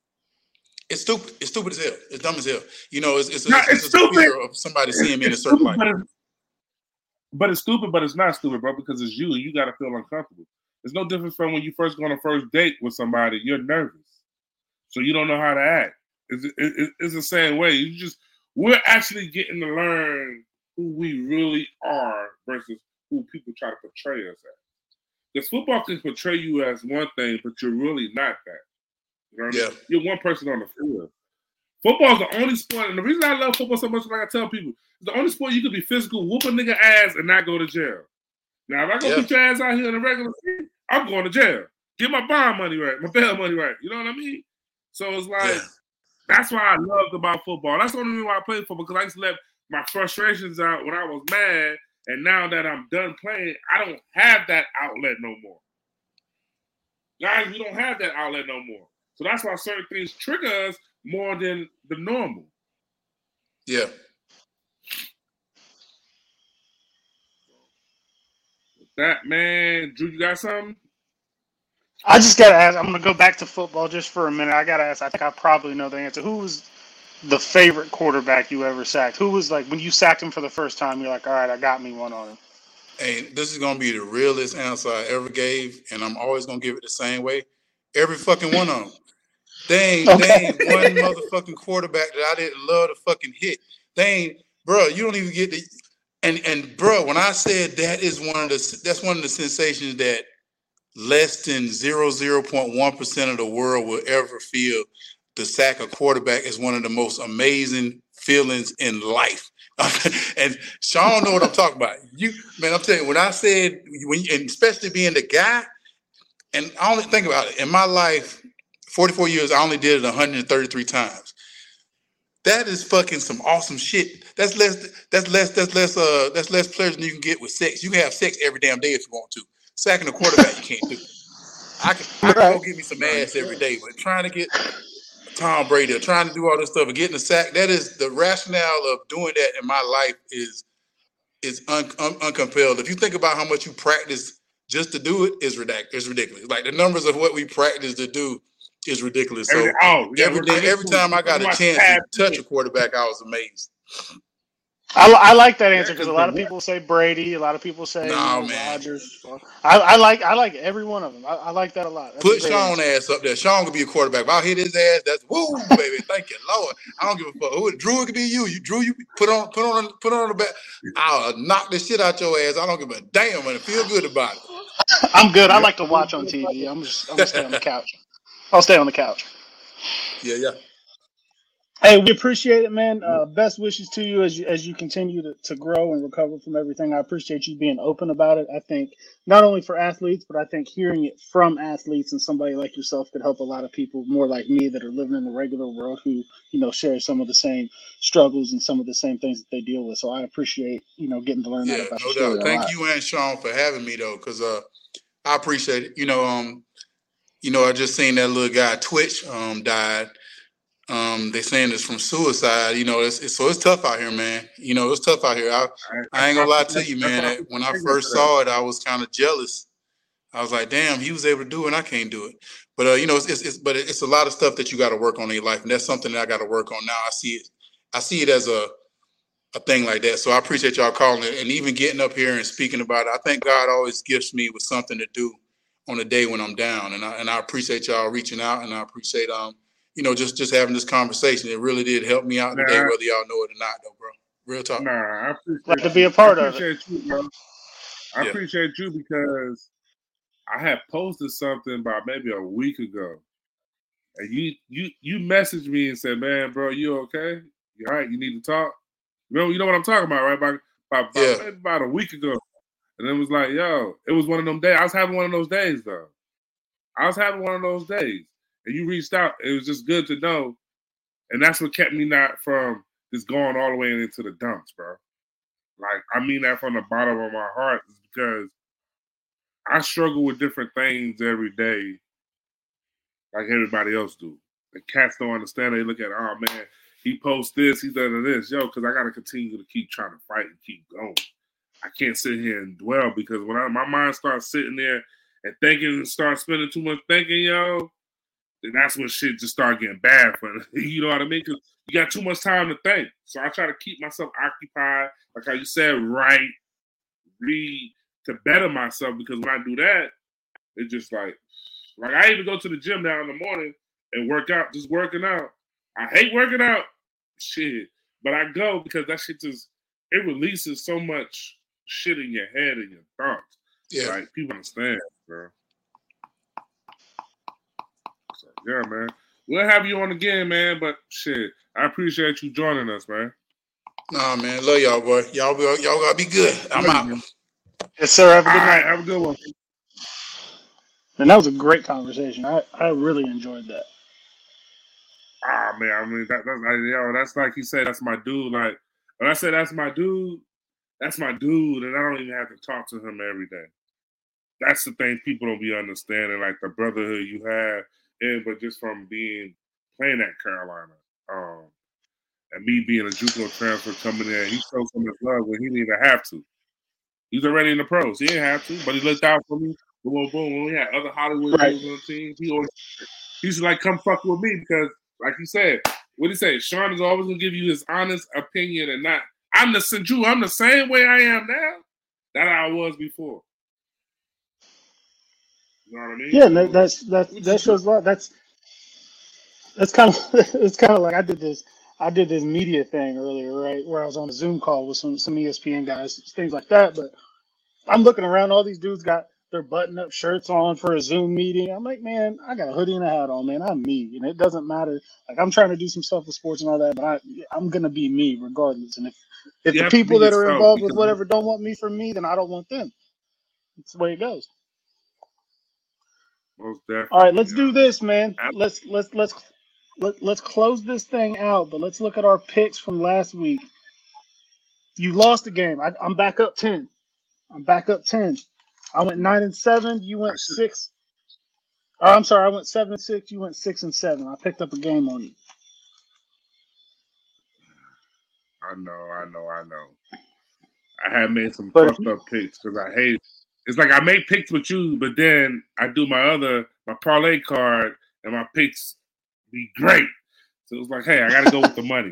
S1: it's stupid. It's stupid as hell. It's dumb as hell. You know, it's, it's, a,
S2: no,
S1: it's,
S2: it's
S1: a fear of somebody
S2: it's,
S1: seeing me in a certain light.
S2: But it's, but it's stupid, but it's not stupid, bro, because it's you and you got to feel uncomfortable. It's no different from when you first go on a first date with somebody, you're nervous. So you don't know how to act. It's, it, it's the same way. You just, we're actually getting to learn who we really are versus who people try to portray us as. Because football can portray you as one thing, but you're really not that. You know what yeah. I mean? You're one person on the field. Football is the only sport, and the reason I love football so much, like I tell people, it's the only sport you could be physical, whoop a nigga ass, and not go to jail. Now, if I go yeah. put your ass out here in a regular street, I'm going to jail. Get my bond money right, my bail money right. You know what I mean? So it's like, yeah. that's why I loved about football. That's the only reason why I played football, because I used to let my frustrations out when I was mad, and now that I'm done playing, I don't have that outlet no more. Guys, we don't have that outlet no more. So that's why certain things trigger us more than the normal.
S1: Yeah.
S2: With that, man, Drew, you got something?
S3: I just got to ask. I'm going to go back to football just for a minute. I got to ask. I think I probably know the answer. Who was the favorite quarterback you ever sacked? Who was like, when you sacked him for the first time, you're like, all right, I got me one on him?
S1: Hey, this is going to be the realest answer I ever gave, and I'm always going to give it the same way. Every fucking one of them. They ain't, okay. they ain't one motherfucking quarterback that I didn't love to fucking hit. They ain't, bro, you don't even get the, and, and bro, when I said that is one of the, that's one of the sensations that less than zero, zero point one percent of the world will ever feel. To sack a quarterback is one of the most amazing feelings in life. And Sean know what I'm talking about. You, man, I'm telling you, when I said, when you, and especially being the guy, and I only think about it, in my life, forty-four years, I only did it one hundred thirty-three times. That is fucking some awesome shit. That's less. That's less. That's less. Uh, that's less pleasure than you can get with sex. You can have sex every damn day if you want to. Sacking a quarterback, you can't do. I can. I can go get me some ass every day, but trying to get Tom Brady or trying to do all this stuff and getting a sack, that is the rationale of doing that in my life is is un, un, uncompelled. If you think about how much you practice just to do it, is ridiculous. It's ridiculous. Like the numbers of what we practice to do is ridiculous. So
S2: oh, yeah,
S1: every day, every time I got a chance to touch a quarterback, I was amazed.
S3: I, I like that answer because a lot of people say Brady, a lot of people say
S1: no,
S3: you know,
S1: man.
S3: Rodgers. I, I like I like every one of them. I, I like that a lot. That's
S1: Put
S3: a
S1: Sean ass up there. Sean could be a quarterback. If I hit his ass, that's woo, baby. Thank you, Lord. I don't give a fuck. Who Drew? It could be you. You Drew. You put on, put on, put on the back. I'll knock the shit out your ass. I don't give a damn, and feel good about it.
S3: I'm good. I like to watch on T V. I'm just I'm gonna stay on the couch. I'll stay on the couch.
S1: Yeah, yeah.
S3: Hey, we appreciate it, man. Uh, best wishes to you as you as you continue to, to grow and recover from everything. I appreciate you being open about it. I think not only for athletes, but I think hearing it from athletes and somebody like yourself could help a lot of people more like me that are living in the regular world who, you know, share some of the same struggles and some of the same things that they deal with. So I appreciate, you know, getting to learn
S1: yeah,
S3: that about
S1: no
S3: your story.
S1: doubt. Thank you and Sean for having me though, because uh, I appreciate it. You know, um, you know, I just seen that little guy Twitch um died. Um, they saying it's from suicide. You know, it's, it's so it's tough out here, man. You know, it's tough out here. I, I ain't gonna lie to you, man. When I first saw it, I was kind of jealous I was like, damn, he was able to do it and I can't do it. But, uh, you know, it's, it's, it's but it's a lot of stuff that you got to work on in your life. And that's something that I got to work on now. I see it. I see it as a, a thing like that. So I appreciate y'all calling it and even getting up here and speaking about it. I think God always gifts me with something to do on the day when I'm down. And I, and I appreciate y'all reaching out, and I appreciate, um, you know, just, just having this conversation. It really did help me out
S2: Nah,
S1: today, whether y'all know it or not, though, bro. Real talk.
S2: Nah, I appreciate
S3: Glad to be a part
S2: I
S3: of it.
S2: appreciate you, bro. I
S1: Yeah.
S2: appreciate you because I had posted something about maybe a week ago, and you you you messaged me and said, "Man, bro, you okay? You all right? You need to talk." You know, you know what I'm talking about, right? About about,
S1: Yeah.
S2: about, maybe about a week ago, and it was like, "Yo, it was one of them days." I was having one of those days, though. I was having one of those days, and you reached out. It was just good to know, and that's what kept me not from just going all the way into the dumps, bro. Like, I mean that from the bottom of my heart, because I struggle with different things every day, like everybody else do. And cats don't understand. They look at, oh man, he posts this, he does this, yo, because I got to continue to keep trying to fight and keep going. I can't sit here and dwell, because when I, my mind starts sitting there and thinking and start spending too much thinking, yo, then that's when shit just start getting bad for you know what I mean? Because you got too much time to think. So I try to keep myself occupied, like how you said, write, read, to better myself, because when I do that, it's just like, like I even go to the gym now in the morning and work out, just working out. I hate working out, shit, but I go because that shit just, it releases so much shit in your head and your thoughts.
S1: Yeah.
S2: Like, people understand, bro. So, yeah, man. We'll have you on again, man, but shit, I appreciate you joining us, man.
S1: Nah, man. Love y'all, boy. Y'all, be, y'all gotta be good. I'm
S2: Love
S1: out.
S2: you.
S3: Yes, sir. Have a good
S2: All right,
S3: night.
S2: have a good one.
S3: And that was a great conversation. I, I really enjoyed that.
S2: Ah, man, I mean, that, that's like, yo, that's like he said, that's my dude. Like, when I say that's my dude, that's my dude, and I don't even have to talk to him every day. That's the thing people don't be understanding, like the brotherhood you have, and but just from being playing at Carolina, um, and me being a JUCO transfer coming in, he showed so much love when he didn't even have to. He's already in the pros. He didn't have to, but he looked out for me. Boom, boom. When we had other Hollywood
S3: Right.
S2: dudes on the team, he always he used to like come fuck with me because, like you said, what did he say? Sean is always gonna give you his honest opinion and not. I'm the Drew. I'm the same way I am now that I was before. You know what I mean?
S3: Yeah,
S2: So,
S3: and that, that's that
S2: which
S3: that
S2: is
S3: shows a lot. That's that's kind of it's kind of like I did this I did this media thing earlier, right? Where I was on a Zoom call with some some E S P N guys, things like that. But I'm looking around, all these dudes got their button up shirts on for a Zoom meeting. I'm like, man, I got a hoodie and a hat on, man. I'm me, and it doesn't matter. Like, I'm trying to do some stuff with sports and all that, but I I'm gonna be me regardless. And if if
S2: you
S3: the
S2: have to
S3: people
S2: be
S3: that are
S2: yourself
S3: involved with
S2: because
S3: whatever don't want me for me, then I don't want them. It's the way it goes.
S2: most definitely.
S3: All right, let's
S2: you
S3: do
S2: know.
S3: this, man.
S2: Ab-
S3: Let's let's let's let, let's close this thing out, but let's look at our picks from last week. You lost the game. I, I'm back up ten. I'm back up ten. I went nine and seven. You
S2: I
S3: went
S2: should-
S3: six. Oh, I'm sorry. I went seven and six. You went six and seven. I picked up a game on you.
S2: I know, I know, I know. I had made some
S3: But if
S2: fucked
S3: you,
S2: up picks because I hate. It's like I make picks with you, but then I do my other my parlay card, and my picks be great. So it's like, hey, I got to go with the money.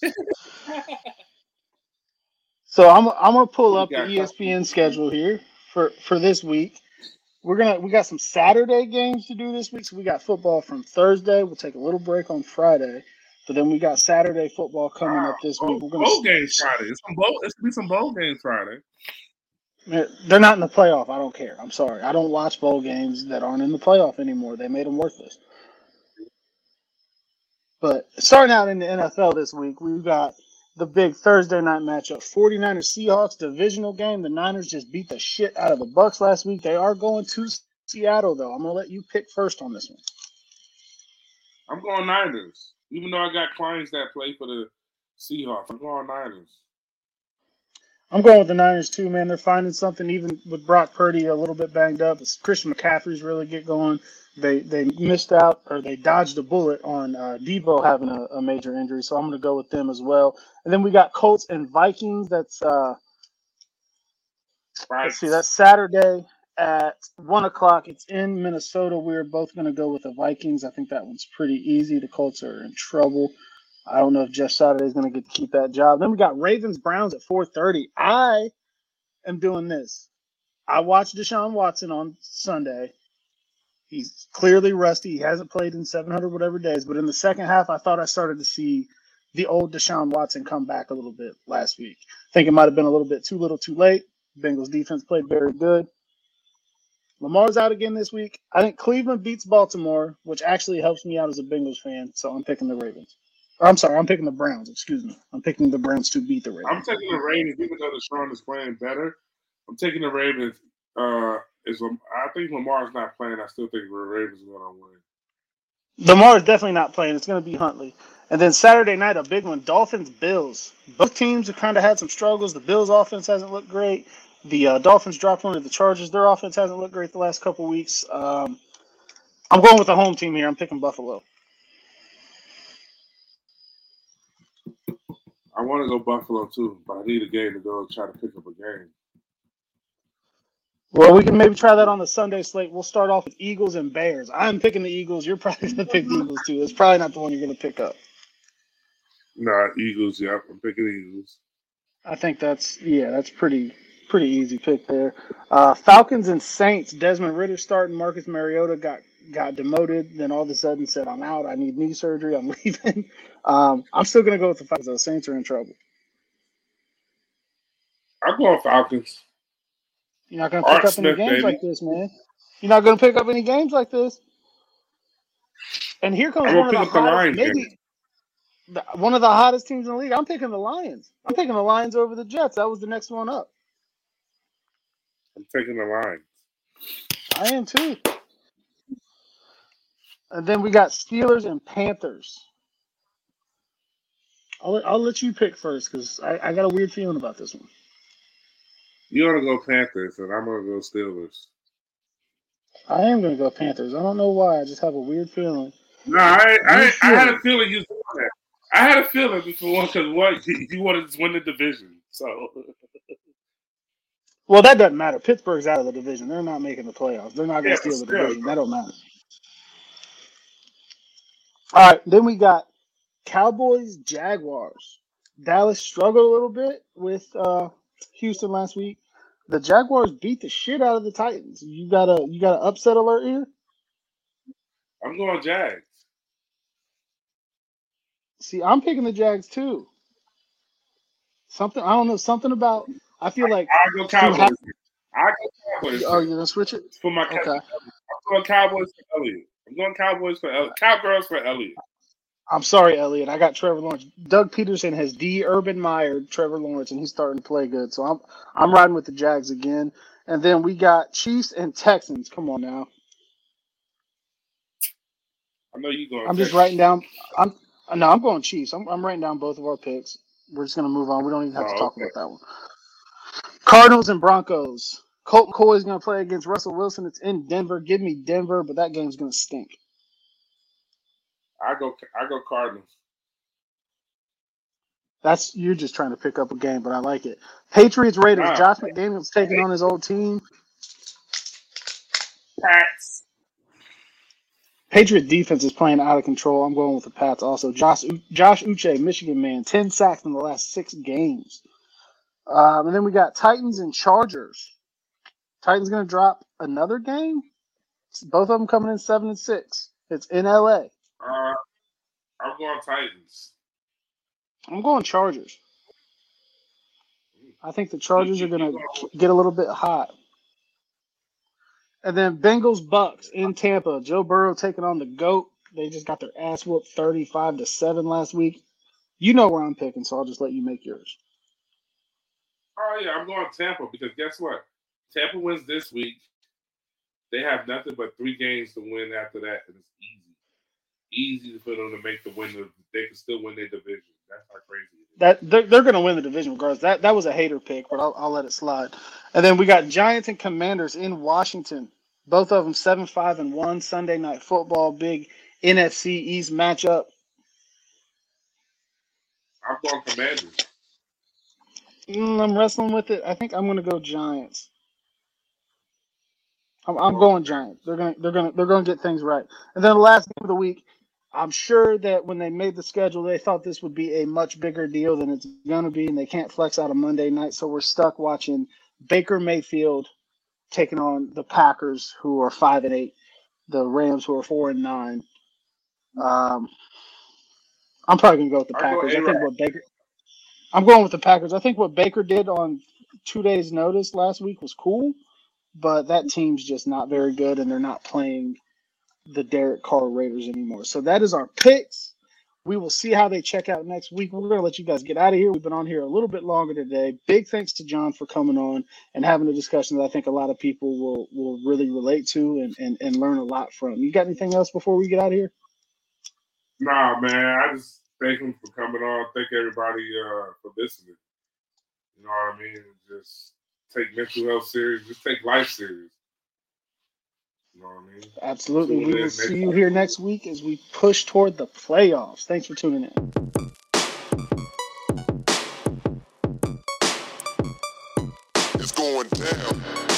S3: so I'm I'm gonna pull
S2: You
S3: up the
S2: got
S3: E S P N schedule here for for this week. We're gonna we got some Saturday games to do this week. So we got football from Thursday. We'll take a little break on Friday, but then we got Saturday football coming
S2: Wow,
S3: up this
S2: bowl,
S3: week. We're gonna
S2: bowl games Friday. It's some bowl. It's gonna be some bowl games Friday.
S3: They're not in the playoff. I don't care. I'm sorry. I don't watch bowl games that aren't in the playoff anymore. They made them worthless. But starting out in the N F L this week, we've got the big Thursday night matchup. 49ers Seahawks divisional game. The Niners just beat the shit out of the Bucks last week. They are going to Seattle, though. I'm going to let you pick first on this one.
S2: I'm going Niners, even though I got clients that play for the Seahawks. I'm going Niners.
S3: I'm going with the Niners, too, man. They're finding something, even with Brock Purdy a little bit banged up. It's Christian McCaffrey's really get going. They they missed out, or they dodged a bullet on uh, Debo having a, a major injury, so I'm going to go with them as well. And then we got Colts and Vikings. That's uh, let's see,
S2: Vikes.
S3: that's Saturday. at one o'clock. It's in Minnesota. We're both going to go with the Vikings. I think that one's pretty easy. The Colts are in trouble. I don't know if Jeff Saturday is going to get to keep that job. Then we got Ravens Browns at four thirty. I am doing this. I watched Deshaun Watson on Sunday. He's clearly rusty. He hasn't played in seven hundred whatever days. But in the second half, I thought I started to see the old Deshaun Watson come back a little bit last week. I think it might have been a little bit too little too late. Bengals defense played very good. Lamar's out again this week. I think Cleveland beats Baltimore, which actually helps me out as a Bengals fan. So I'm picking the Ravens. Or, I'm sorry, I'm picking the Browns. Excuse me. I'm picking the Browns to beat the Ravens.
S2: I'm taking the Ravens even though Deshaun is playing better. I'm taking the Ravens. Uh, is I think Lamar's not playing. I still think the Ravens are going to win.
S3: Lamar is definitely not playing. It's going to be Huntley. And then Saturday night, a big one, Dolphins-Bills. Both teams have kind of had some struggles. The Bills' offense hasn't looked great. The uh, Dolphins dropped one of the Chargers. Their offense hasn't looked great the last couple weeks. Um, I'm going with the home team here. I'm picking Buffalo.
S2: I want to go Buffalo too, but I need a game to go try to pick up a game.
S3: Well, we can maybe try that on the Sunday slate. We'll start off with Eagles and Bears. I'm picking the Eagles. You're probably going to pick the Eagles too. It's probably not the one you're going to pick up.
S2: Nah, Eagles. Yep, I'm picking Eagles.
S3: I think that's yeah, that's pretty pretty easy pick there. Uh, Falcons and Saints. Desmond Ritter starting. Marcus Mariota got got demoted. Then all of a sudden said, "I'm out. I need knee surgery. I'm leaving." um, I'm still going to go with the Falcons. The Saints are in trouble.
S2: I'm going Falcons.
S3: You're not going to pick
S2: Art
S3: up
S2: Smith,
S3: any games
S2: baby.
S3: like this, man. You're not going to pick up any games like this. And here comes
S2: I'm
S3: one of
S2: gonna
S3: the
S2: pick up the
S3: hottest,
S2: Lions
S3: maybe
S2: game.
S3: the, one of the hottest teams in the league. I'm picking the Lions. I'm picking the Lions over the Jets. That was the next one up.
S2: I'm taking the Lions.
S3: I am too. And then we got Steelers and Panthers. I'll let, I'll let you pick first because I, I got a weird feeling about this one.
S2: You want to go Panthers, and I'm going to go Steelers.
S3: I am going to go Panthers. I don't know why. I just have a weird feeling.
S2: No, I I,
S3: Weird
S2: I had
S3: feeling.
S2: a feeling you was doing that. I had a feeling before because what you, you wanted to win the division. So
S3: Well, that doesn't matter. Pittsburgh's out of the division. They're not making the playoffs. They're not going
S2: yeah,
S3: to
S2: but
S3: steal the
S2: still,
S3: division. That don't matter. All right. Then we got Cowboys, Jaguars. Dallas struggled a little bit with uh, Houston last week. The Jaguars beat the shit out of the Titans. You got a you got an upset alert here?
S2: I'm going Jags.
S3: See, I'm picking the Jags too. Something I don't know. Something about I feel like
S2: I go
S3: through
S2: Cowboys.
S3: half.
S2: I go Cowboys.
S3: Oh, you're gonna switch it?
S2: For my cousin.
S3: Okay.
S2: I'm going Cowboys for Elliott. I'm going Cowboys for Elliott. Cowgirls for Elliott.
S3: I'm sorry, Elliot. I got Trevor Lawrence. Doug Peterson has de-Urban Meyer Trevor Lawrence, and he's starting to play good. So I'm I'm riding with the Jags again. And then we got Chiefs and Texans. Come on now.
S2: I know you going.
S3: I'm just
S2: Texans.
S3: writing down. I'm no, I'm going Chiefs. I'm I'm writing down both of our picks. We're just gonna move on. We don't even have
S2: Oh,
S3: to talk
S2: okay.
S3: about that one. Cardinals and Broncos. Colt McCoy is gonna play against Russell Wilson. It's in Denver. Give me Denver, but that game's gonna stink.
S2: I go. I go Cardinals.
S3: That's you're just trying to pick up a game, but I like it. Patriots Raiders.
S2: Nah.
S3: Josh McDaniels taking on his old team.
S2: Pats.
S3: Patriot defense is playing out of control. I'm going with the Pats also. Josh Josh Uche, Michigan man, ten sacks in the last six games. Um, and then we got Titans and Chargers. Titans going to drop another game. Both of them coming in seven and six. It's in L A.
S2: Uh, I'm going Titans.
S3: I'm going Chargers. I think the Chargers are going to get a little bit hot. And then Bengals Bucks in Tampa. Joe Burrow taking on the GOAT. They just got their ass whooped thirty-five to seven last week. You know where I'm picking, so I'll just let you make yours.
S2: Oh yeah, I'm going Tampa because guess what? Tampa wins this week. They have nothing but three games to win after that, and it's easy, easy for them to make the win. They can still win their division. That's how crazy it is.
S3: That they're, they're going to win the division regardless. That that was a hater pick, but I'll, I'll let it slide. And then we got Giants and Commanders in Washington. Both of them seven five and one. Sunday Night Football, big N F C East matchup.
S2: I'm going Commanders.
S3: Mm, I'm wrestling with it. I think I'm going to go Giants. I'm, I'm going Giants. They're gonna they're gonna they're gonna get things right. And then the last game of the week, I'm sure that when they made the schedule, they thought this would be a much bigger deal than it's gonna be, and they can't flex out a Monday night, so we're stuck watching Baker Mayfield taking on the Packers, who are five and eight, the Rams, who are four and nine. Um, I'm probably gonna go with the Packers. I think what Baker. I'm going with the Packers. I think what Baker did on two days' notice last week was cool, but that team's just not very good, and they're not playing the Derek Carr Raiders anymore. So that is our picks. We will see how they check out next week. We're going to let you guys get out of here. We've been on here a little bit longer today. Big thanks to John for coming on and having a discussion that I think a lot of people will, will really relate to and, and, and learn a lot from. You got anything else before we get out of here?
S2: Nah, man. I just thank him for coming on. Thank everybody uh, for listening. You know what I mean? Just take mental health serious. Just take life serious. You know what I mean?
S3: Absolutely. We will see you here next week as we push toward the playoffs. Thanks for tuning in.
S4: It's going down.